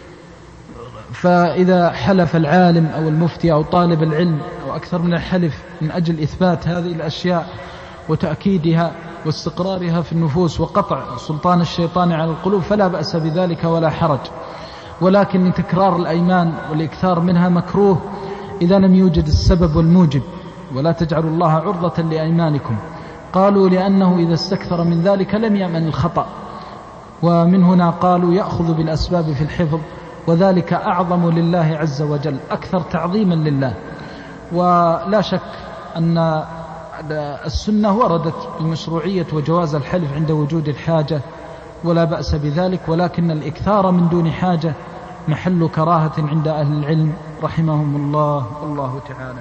فإذا حلف العالم أو المفتي أو طالب العلم أو أكثر من الحلف من أجل إثبات هذه الأشياء وتأكيدها واستقرارها في النفوس وقطع سلطان الشيطان على القلوب فلا بأس بذلك ولا حرج. ولكن تكرار الأيمان والإكثار منها مكروه إذا لم يوجد السبب والموجب. ولا تجعلوا الله عرضة لأيمانكم. قالوا لأنه إذا استكثر من ذلك لم يأمن الخطأ، ومن هنا قالوا يأخذ بالأسباب في الحفظ، وذلك أعظم لله عز وجل، أكثر تعظيما لله. ولا شك أن السنة وردت بمشروعية وجواز الحلف عند وجود الحاجة، ولا بأس بذلك، ولكن الإكثار من دون حاجة محل كراهة عند أهل العلم رحمهم الله. والله تعالى.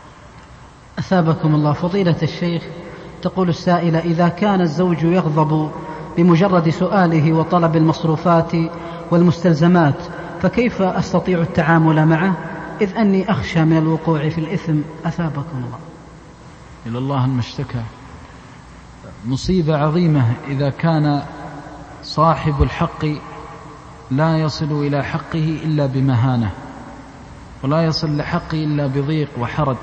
أثابكم الله. فضيلة الشيخ، تقول السائلة: إذا كان الزوج يغضب بمجرد سؤاله وطلب المصروفات والمستلزمات، فكيف أستطيع التعامل معه إذ أني أخشى من الوقوع في الإثم؟ أثابكم الله. إلى الله المشتكى. مصيبة عظيمة إذا كان صاحب الحق لا يصل إلى حقه إلا بمهانة، ولا يصل لحقه إلا بضيق وحرج.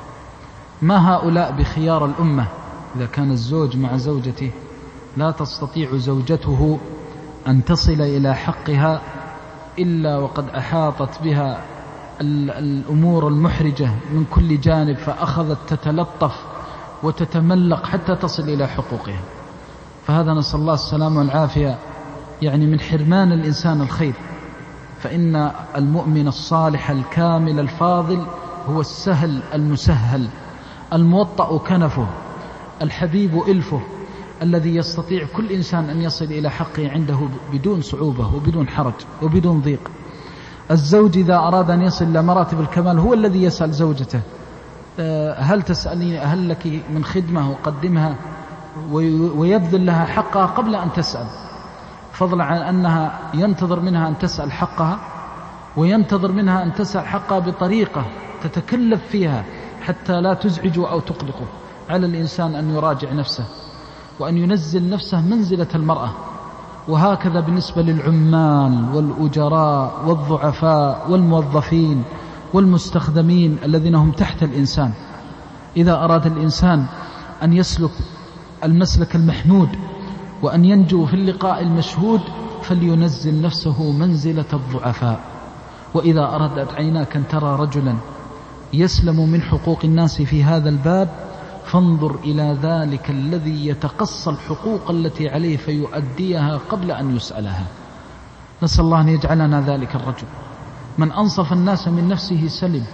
ما هؤلاء بخيار الأمة. إذا كان الزوج مع زوجته لا تستطيع زوجته أن تصل إلى حقها إلا وقد أحاطت بها الأمور المحرجة من كل جانب، فأخذت تتلطف وتتملق حتى تصل إلى حقوقها. فهذا نسأل الله السلامة والعافية، يعني من حرمان الإنسان الخير. فإن المؤمن الصالح الكامل الفاضل هو السهل المسهل، الموطأ كنفه، الحبيب إلفه، الذي يستطيع كل إنسان أن يصل إلى حقه عنده بدون صعوبة وبدون حرج وبدون ضيق. الزوج إذا أراد أن يصل إلى مراتب الكمال هو الذي يسأل زوجته: هل تسألني هل لك من خدمة وقدمها، ويبذل لها حقها قبل أن تسأل، فضلا عن أنها ينتظر منها أن تسأل حقها، وينتظر منها أن تسأل حقها بطريقة تتكلف فيها حتى لا تزعجه أو تقلقه. على الإنسان أن يراجع نفسه وأن ينزل نفسه منزلة المرأة. وهكذا بالنسبة للعمال والأجراء والضعفاء والموظفين والمستخدمين الذين هم تحت الإنسان. إذا أراد الإنسان أن يسلك المسلك المحمود وأن ينجو في اللقاء المشهود فلينزل نفسه منزلة الضعفاء. وإذا أردت عيناك أن ترى رجلا يسلم من حقوق الناس في هذا الباب فانظر إلى ذلك الذي يتقصى الحقوق التي عليه فيؤديها قبل أن يسألها. نسأل الله أن يجعلنا ذلك الرجل. من أنصف الناس من نفسه سلم.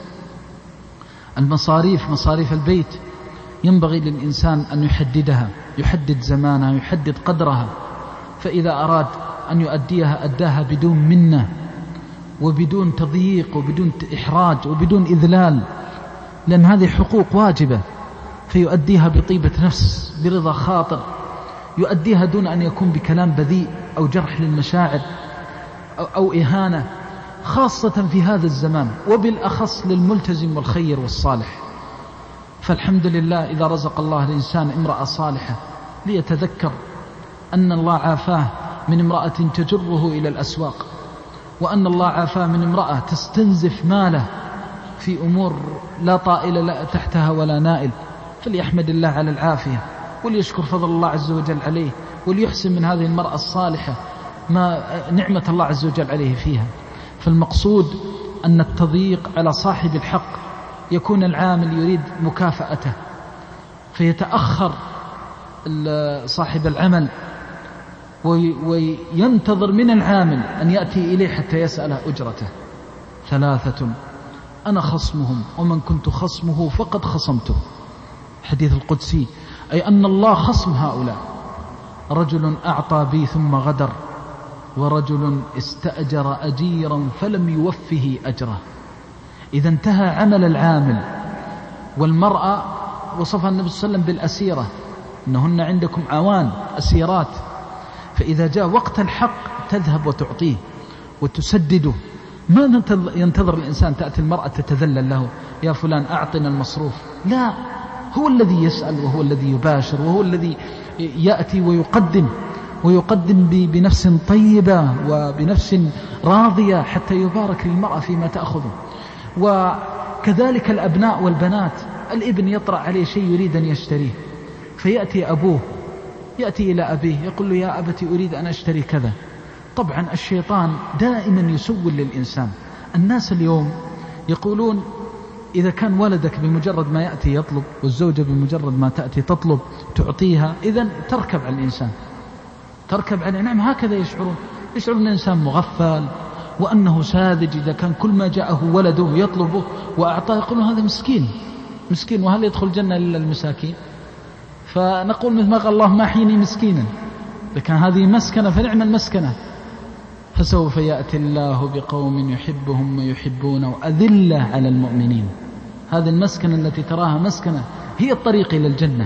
المصاريف، مصاريف البيت، ينبغي للإنسان أن يحددها، يحدد زمانها، يحدد قدرها. فإذا أراد أن يؤديها أداها بدون منة وبدون تضييق وبدون إحراج وبدون إذلال، لأن هذه حقوق واجبة، فيؤديها بطيبة نفس برضا خاطر، يؤديها دون أن يكون بكلام بذيء أو جرح للمشاعر أو, أو إهانة، خاصة في هذا الزمان، وبالأخص للملتزم والخير والصالح. فالحمد لله إذا رزق الله الإنسان امرأة صالحة ليتذكر أن الله عافاه من امرأة تجره إلى الأسواق، وأن الله عافاه من امرأة تستنزف ماله في أمور لا طائل لا تحتها ولا نائل، فليحمد الله على العافية وليشكر فضل الله عز وجل عليه، وليحسن من هذه المرأة الصالحة ما نعمة الله عز وجل عليه فيها. فالمقصود أن التضييق على صاحب الحق يكون العامل يريد مكافأته فيتأخر صاحب العمل وينتظر من العامل أن يأتي إليه حتى يسأل أجرته. ثلاثة أنا خصمهم ومن كنت خصمه فقد خصمته، حديث القدسي، أي أن الله خصم هؤلاء. رجل أعطى بي ثم غدر، ورجل استأجر أجيرا فلم يوفه أجره. إذا انتهى عمل العامل. والمرأة وصفها النبي صلى الله عليه وسلم بالأسيرة، إنهن عندكم عوان أسيرات، فإذا جاء وقت الحق تذهب وتعطيه وتسدده. ما ينتظر الإنسان تأتي المرأة تتذلل له: يا فلان أعطنا المصروف. لا، هو الذي يسأل وهو الذي يباشر وهو الذي يأتي ويقدم ويقدم بنفس طيبة وبنفس راضية حتى يبارك للمرأة فيما تأخذه. وكذلك الأبناء والبنات، الابن يطرأ عليه شيء يريد أن يشتريه فيأتي أبوه، يأتي إلى أبيه يقول له: يا أبتي أريد أن أشتري كذا. طبعا الشيطان دائما يسول للإنسان. الناس اليوم يقولون إذا كان ولدك بمجرد ما يأتي يطلب، والزوجة بمجرد ما تأتي تطلب تعطيها، إذن تركب على الإنسان، تركب على نعم. هكذا يشعرون، يشعرون الإنسان مغفل وأنه ساذج إذا كان كل ما جاءه ولده يطلبه وأعطاه، يقولون هذا مسكين مسكين، وهل يدخل الجنة إلا المساكين؟ فنقول مثل ما قال الله ما حيني مسكينا، لكن هذه مسكنة فنعم المسكنة. فسوف يأتي الله بقوم يحبهم ويحبونه أذلة على المؤمنين. هذه المسكنة التي تراها مسكنة هي الطريق إلى الجنة.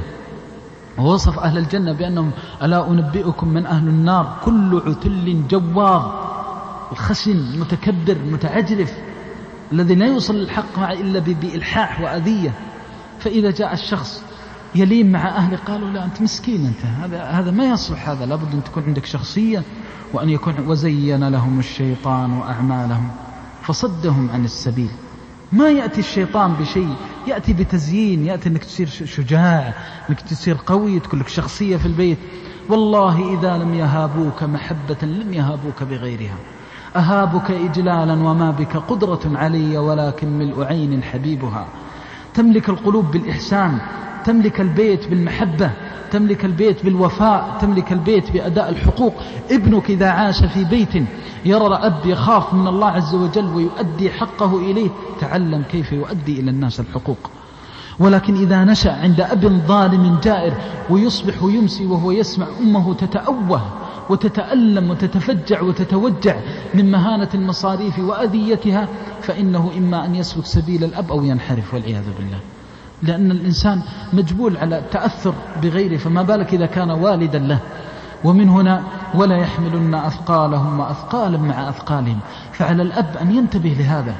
ووصف أهل الجنة بأنهم ألا أنبئكم من أهل النار كل عتل جوار، الخشن متكبر متعجرف الذي لا يوصل للحق مع إلا بإلحاح وأذية. فإذا جاء الشخص يلين مع أهله قالوا لا أنت مسكين، أنت هذا هذا ما يصلح، هذا لابد أن تكون عندك شخصية وأن يكون. وزين لهم الشيطان وأعمالهم فصدهم عن السبيل. ما يأتي الشيطان بشيء، يأتي بتزيين، يأتي أنك تصير شجاع، أنك تصير قوي، تكون لك شخصية في البيت. والله إذا لم يهابوك محبة لم يهابوك بغيرها، أهابك إجلالا وما بك قدرة علي ولكن ملء عين حبيبها. تملك القلوب بالإحسان، تملك البيت بالمحبة، تملك البيت بالوفاء، تملك البيت بأداء الحقوق. ابنك إذا عاش في بيت يرى الأب يخاف من الله عز وجل ويؤدي حقه إليه، تعلم كيف يؤدي إلى الناس الحقوق. ولكن إذا نشأ عند أب ظالم جائر ويصبح ويمسي وهو يسمع أمه تتأوه وتتألم وتتفجع وتتوجع من مهانة المصاريف وأذيتها، فإنه إما أن يسلك سبيل الأب أو ينحرف والعياذ بالله. لأن الإنسان مجبول على التأثر بغيره، فما بالك إذا كان والدا له. ومن هنا ولا يحملن أثقالهم وأثقالا مع أثقالهم. فعلى الأب أن ينتبه لهذا.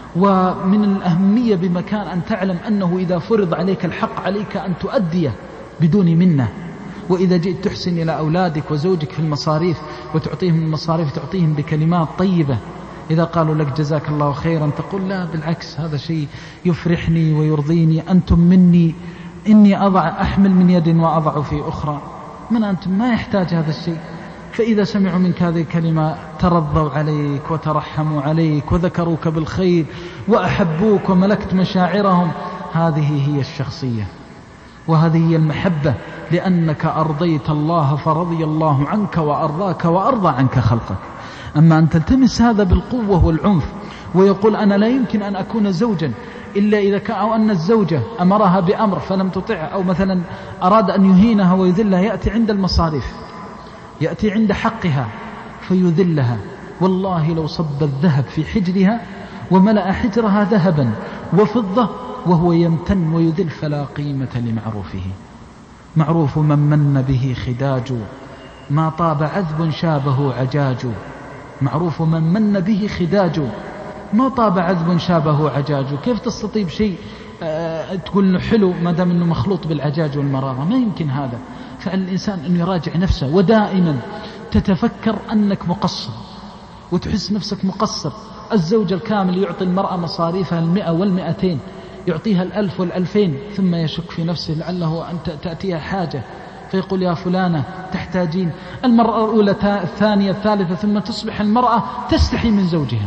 ومن الأهمية بمكان أن تعلم أنه إذا فرض عليك الحق عليك أن تؤديه بدون منة. وإذا جئت تحسن إلى أولادك وزوجك في المصاريف وتعطيهم المصاريف تعطيهم بكلمات طيبة، إذا قالوا لك جزاك الله خيرا تقول لا بالعكس هذا شيء يفرحني ويرضيني، أنتم مني، إني أضع أحمل من يد وأضع في أخرى، من أنتم ما يحتاج هذا الشيء. فإذا سمعوا منك هذه الكلمة ترضوا عليك وترحموا عليك وذكروك بالخير وأحبوك وملكت مشاعرهم. هذه هي الشخصية وهذه هي المحبة، لأنك أرضيت الله فرضي الله عنك وأرضاك وأرضى عنك خلقك. أما أن تلتمس هذا بالقوة والعنف ويقول أنا لا يمكن أن أكون زوجا إلا إذا كان، أو أن الزوجة أمرها بأمر فلم تطع، أو مثلا أراد أن يهينها ويذلها، يأتي عند المصاريف، يأتي عند حقها فيذلها. والله لو صب الذهب في حجرها وملأ حجرها ذهبا وفضة وهو يمتن ويذل فلا قيمة لمعروفه. معروف من من به خداج، ما طاب عذب شابه عجاج. معروف من من به خداج، ما طاب عذب شابه عجاج. كيف تستطيب شيء أه تقول انه حلو ما دام انه مخلوط بالعجاج والمرارة؟ ما يمكن هذا. فعلى الإنسان أن يراجع نفسه، ودائما تتفكر أنك مقصر وتحس نفسك مقصر. الزوج الكامل يعطي المرأة مصاريفها المئة والمئتين، يعطيها الألف والألفين، ثم يشك في نفسه لعله أن تأتيها حاجة فيقول يا فلانة تحتاجين. المرأة الأولى الثانية الثالثة، ثم تصبح المرأة تستحي من زوجها.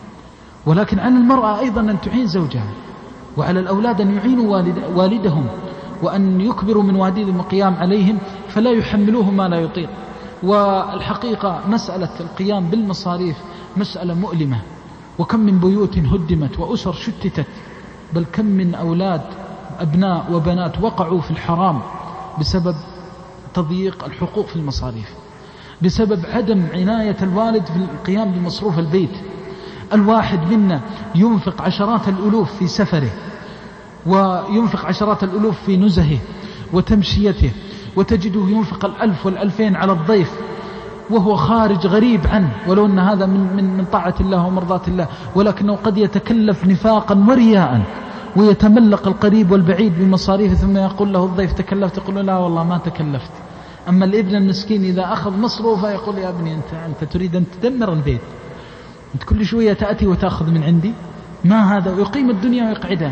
ولكن على المرأة أيضا أن تعين زوجها، وعلى الأولاد أن يعينوا والد والدهم، وأن يكبروا من واجب القيام عليهم فلا يحملوه ما لا يطيق. والحقيقة مسألة القيام بالمصاريف مسألة مؤلمة، وكم من بيوت هدمت وأسر شتتت، بل كم من أولاد أبناء وبنات وقعوا في الحرام بسبب تضييق الحقوق في المصاريف، بسبب عدم عناية الوالد في القيام بمصروف البيت. الواحد منا ينفق عشرات الألوف في سفره، وينفق عشرات الألوف في نزهه وتمشيته، وتجده ينفق الألف والألفين على الضيف وهو خارج غريب عنه، ولو أن هذا من, من, من طاعة الله ومرضاة الله، ولكنه قد يتكلف نفاقا ورياء ويتملق القريب والبعيد بمصاريفه، ثم يقول له الضيف تكلفت، يقول له لا والله ما تكلفت. أما الابن المسكين إذا أخذ مصروفه يقول يا ابني أنت, أنت تريد أن تدمر البيت، أنت كل شوية تأتي وتأخذ من عندي، ما هذا؟ ويقيم الدنيا ويقعدها.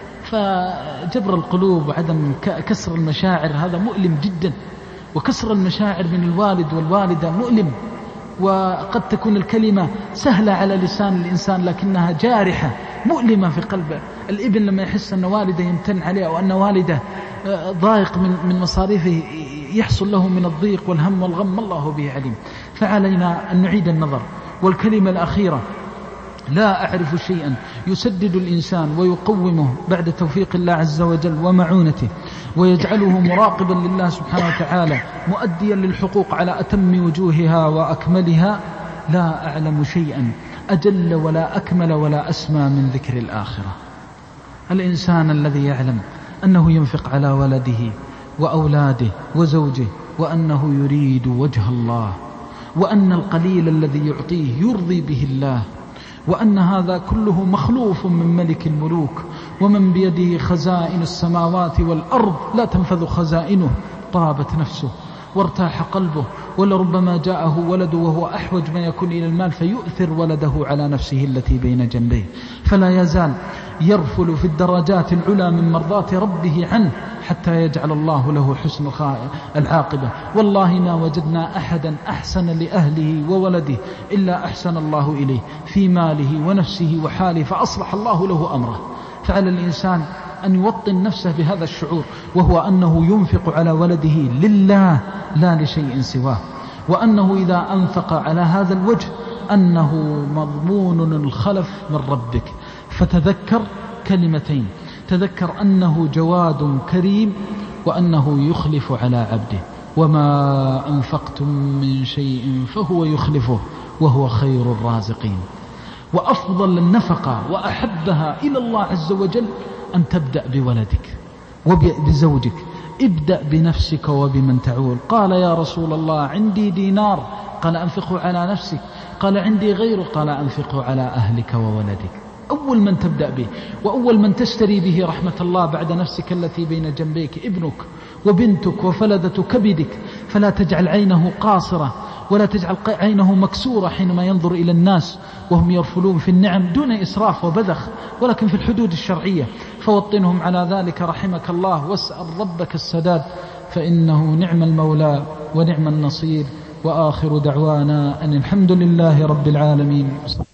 فجبر القلوب وعدم كسر المشاعر هذا مؤلم جدا، وكسر المشاعر من الوالد والوالدة مؤلم. وقد تكون الكلمة سهلة على لسان الإنسان لكنها جارحة مؤلمة في قلبه. الابن لما يحس أن والده يمتن عليه أو أن والده ضايق من من مصاريفه يحصل له من الضيق والهم والغم الله به عليم. فعلينا أن نعيد النظر. والكلمة الأخيرة: لا أعرف شيئا يسدد الإنسان ويقومه بعد توفيق الله عز وجل ومعونته ويجعله مراقبا لله سبحانه وتعالى مؤديا للحقوق على أتم وجوهها وأكملها. لا أعلم شيئا أجل ولا أكمل ولا أسمى من ذكر الآخرة. الإنسان الذي يعلم أنه ينفق على ولده وأولاده وزوجه وأنه يريد وجه الله، وأن القليل الذي يعطيه يرضي به الله، وأن هذا كله مخلوف من ملك الملوك ومن بيده خزائن السماوات والأرض لا تنفذ خزائنه، طابت نفسه وارتاح قلبه. ولربما جاءه ولد وهو أحوج ما يكون إلى المال فيؤثر ولده على نفسه التي بين جنبيه، فلا يزال يرفل في الدرجات العلى من مرضات ربه عنه حتى يجعل الله له حسن العاقبة. والله ما وجدنا أحدا أحسن لأهله وولده إلا أحسن الله إليه في ماله ونفسه وحاله فأصلح الله له أمره. فعلى الإنسان أن يوطن نفسه بهذا الشعور، وهو أنه ينفق على ولده لله لا لشيء سواه، وأنه إذا أنفق على هذا الوجه أنه مضمون الخلف من ربك. فتذكر كلمتين: تذكر أنه جواد كريم وأنه يخلف على عبده، وما أنفقتم من شيء فهو يخلفه وهو خير الرازقين. وأفضل النفقة وأحبها إلى الله عز وجل أن تبدأ بولدك وبزوجك. ابدأ بنفسك وبمن تعول. قال: يا رسول الله عندي دينار، قال: أنفقه على نفسك. قال: عندي غيره، قال: أنفقه على أهلك وولدك. أول من تبدأ به وأول من تشتري به رحمة الله بعد نفسك التي بين جنبيك ابنك وبنتك وفلدة كبدك. فلا تجعل عينه قاصرة ولا تجعل عينه مكسورة حينما ينظر إلى الناس وهم يرفلون في النعم دون إسراف وبذخ، ولكن في الحدود الشرعية. فوطنهم على ذلك رحمك الله، واسأل ربك السداد، فإنه نعم المولى ونعم النصير. وآخر دعوانا أن الحمد لله رب العالمين.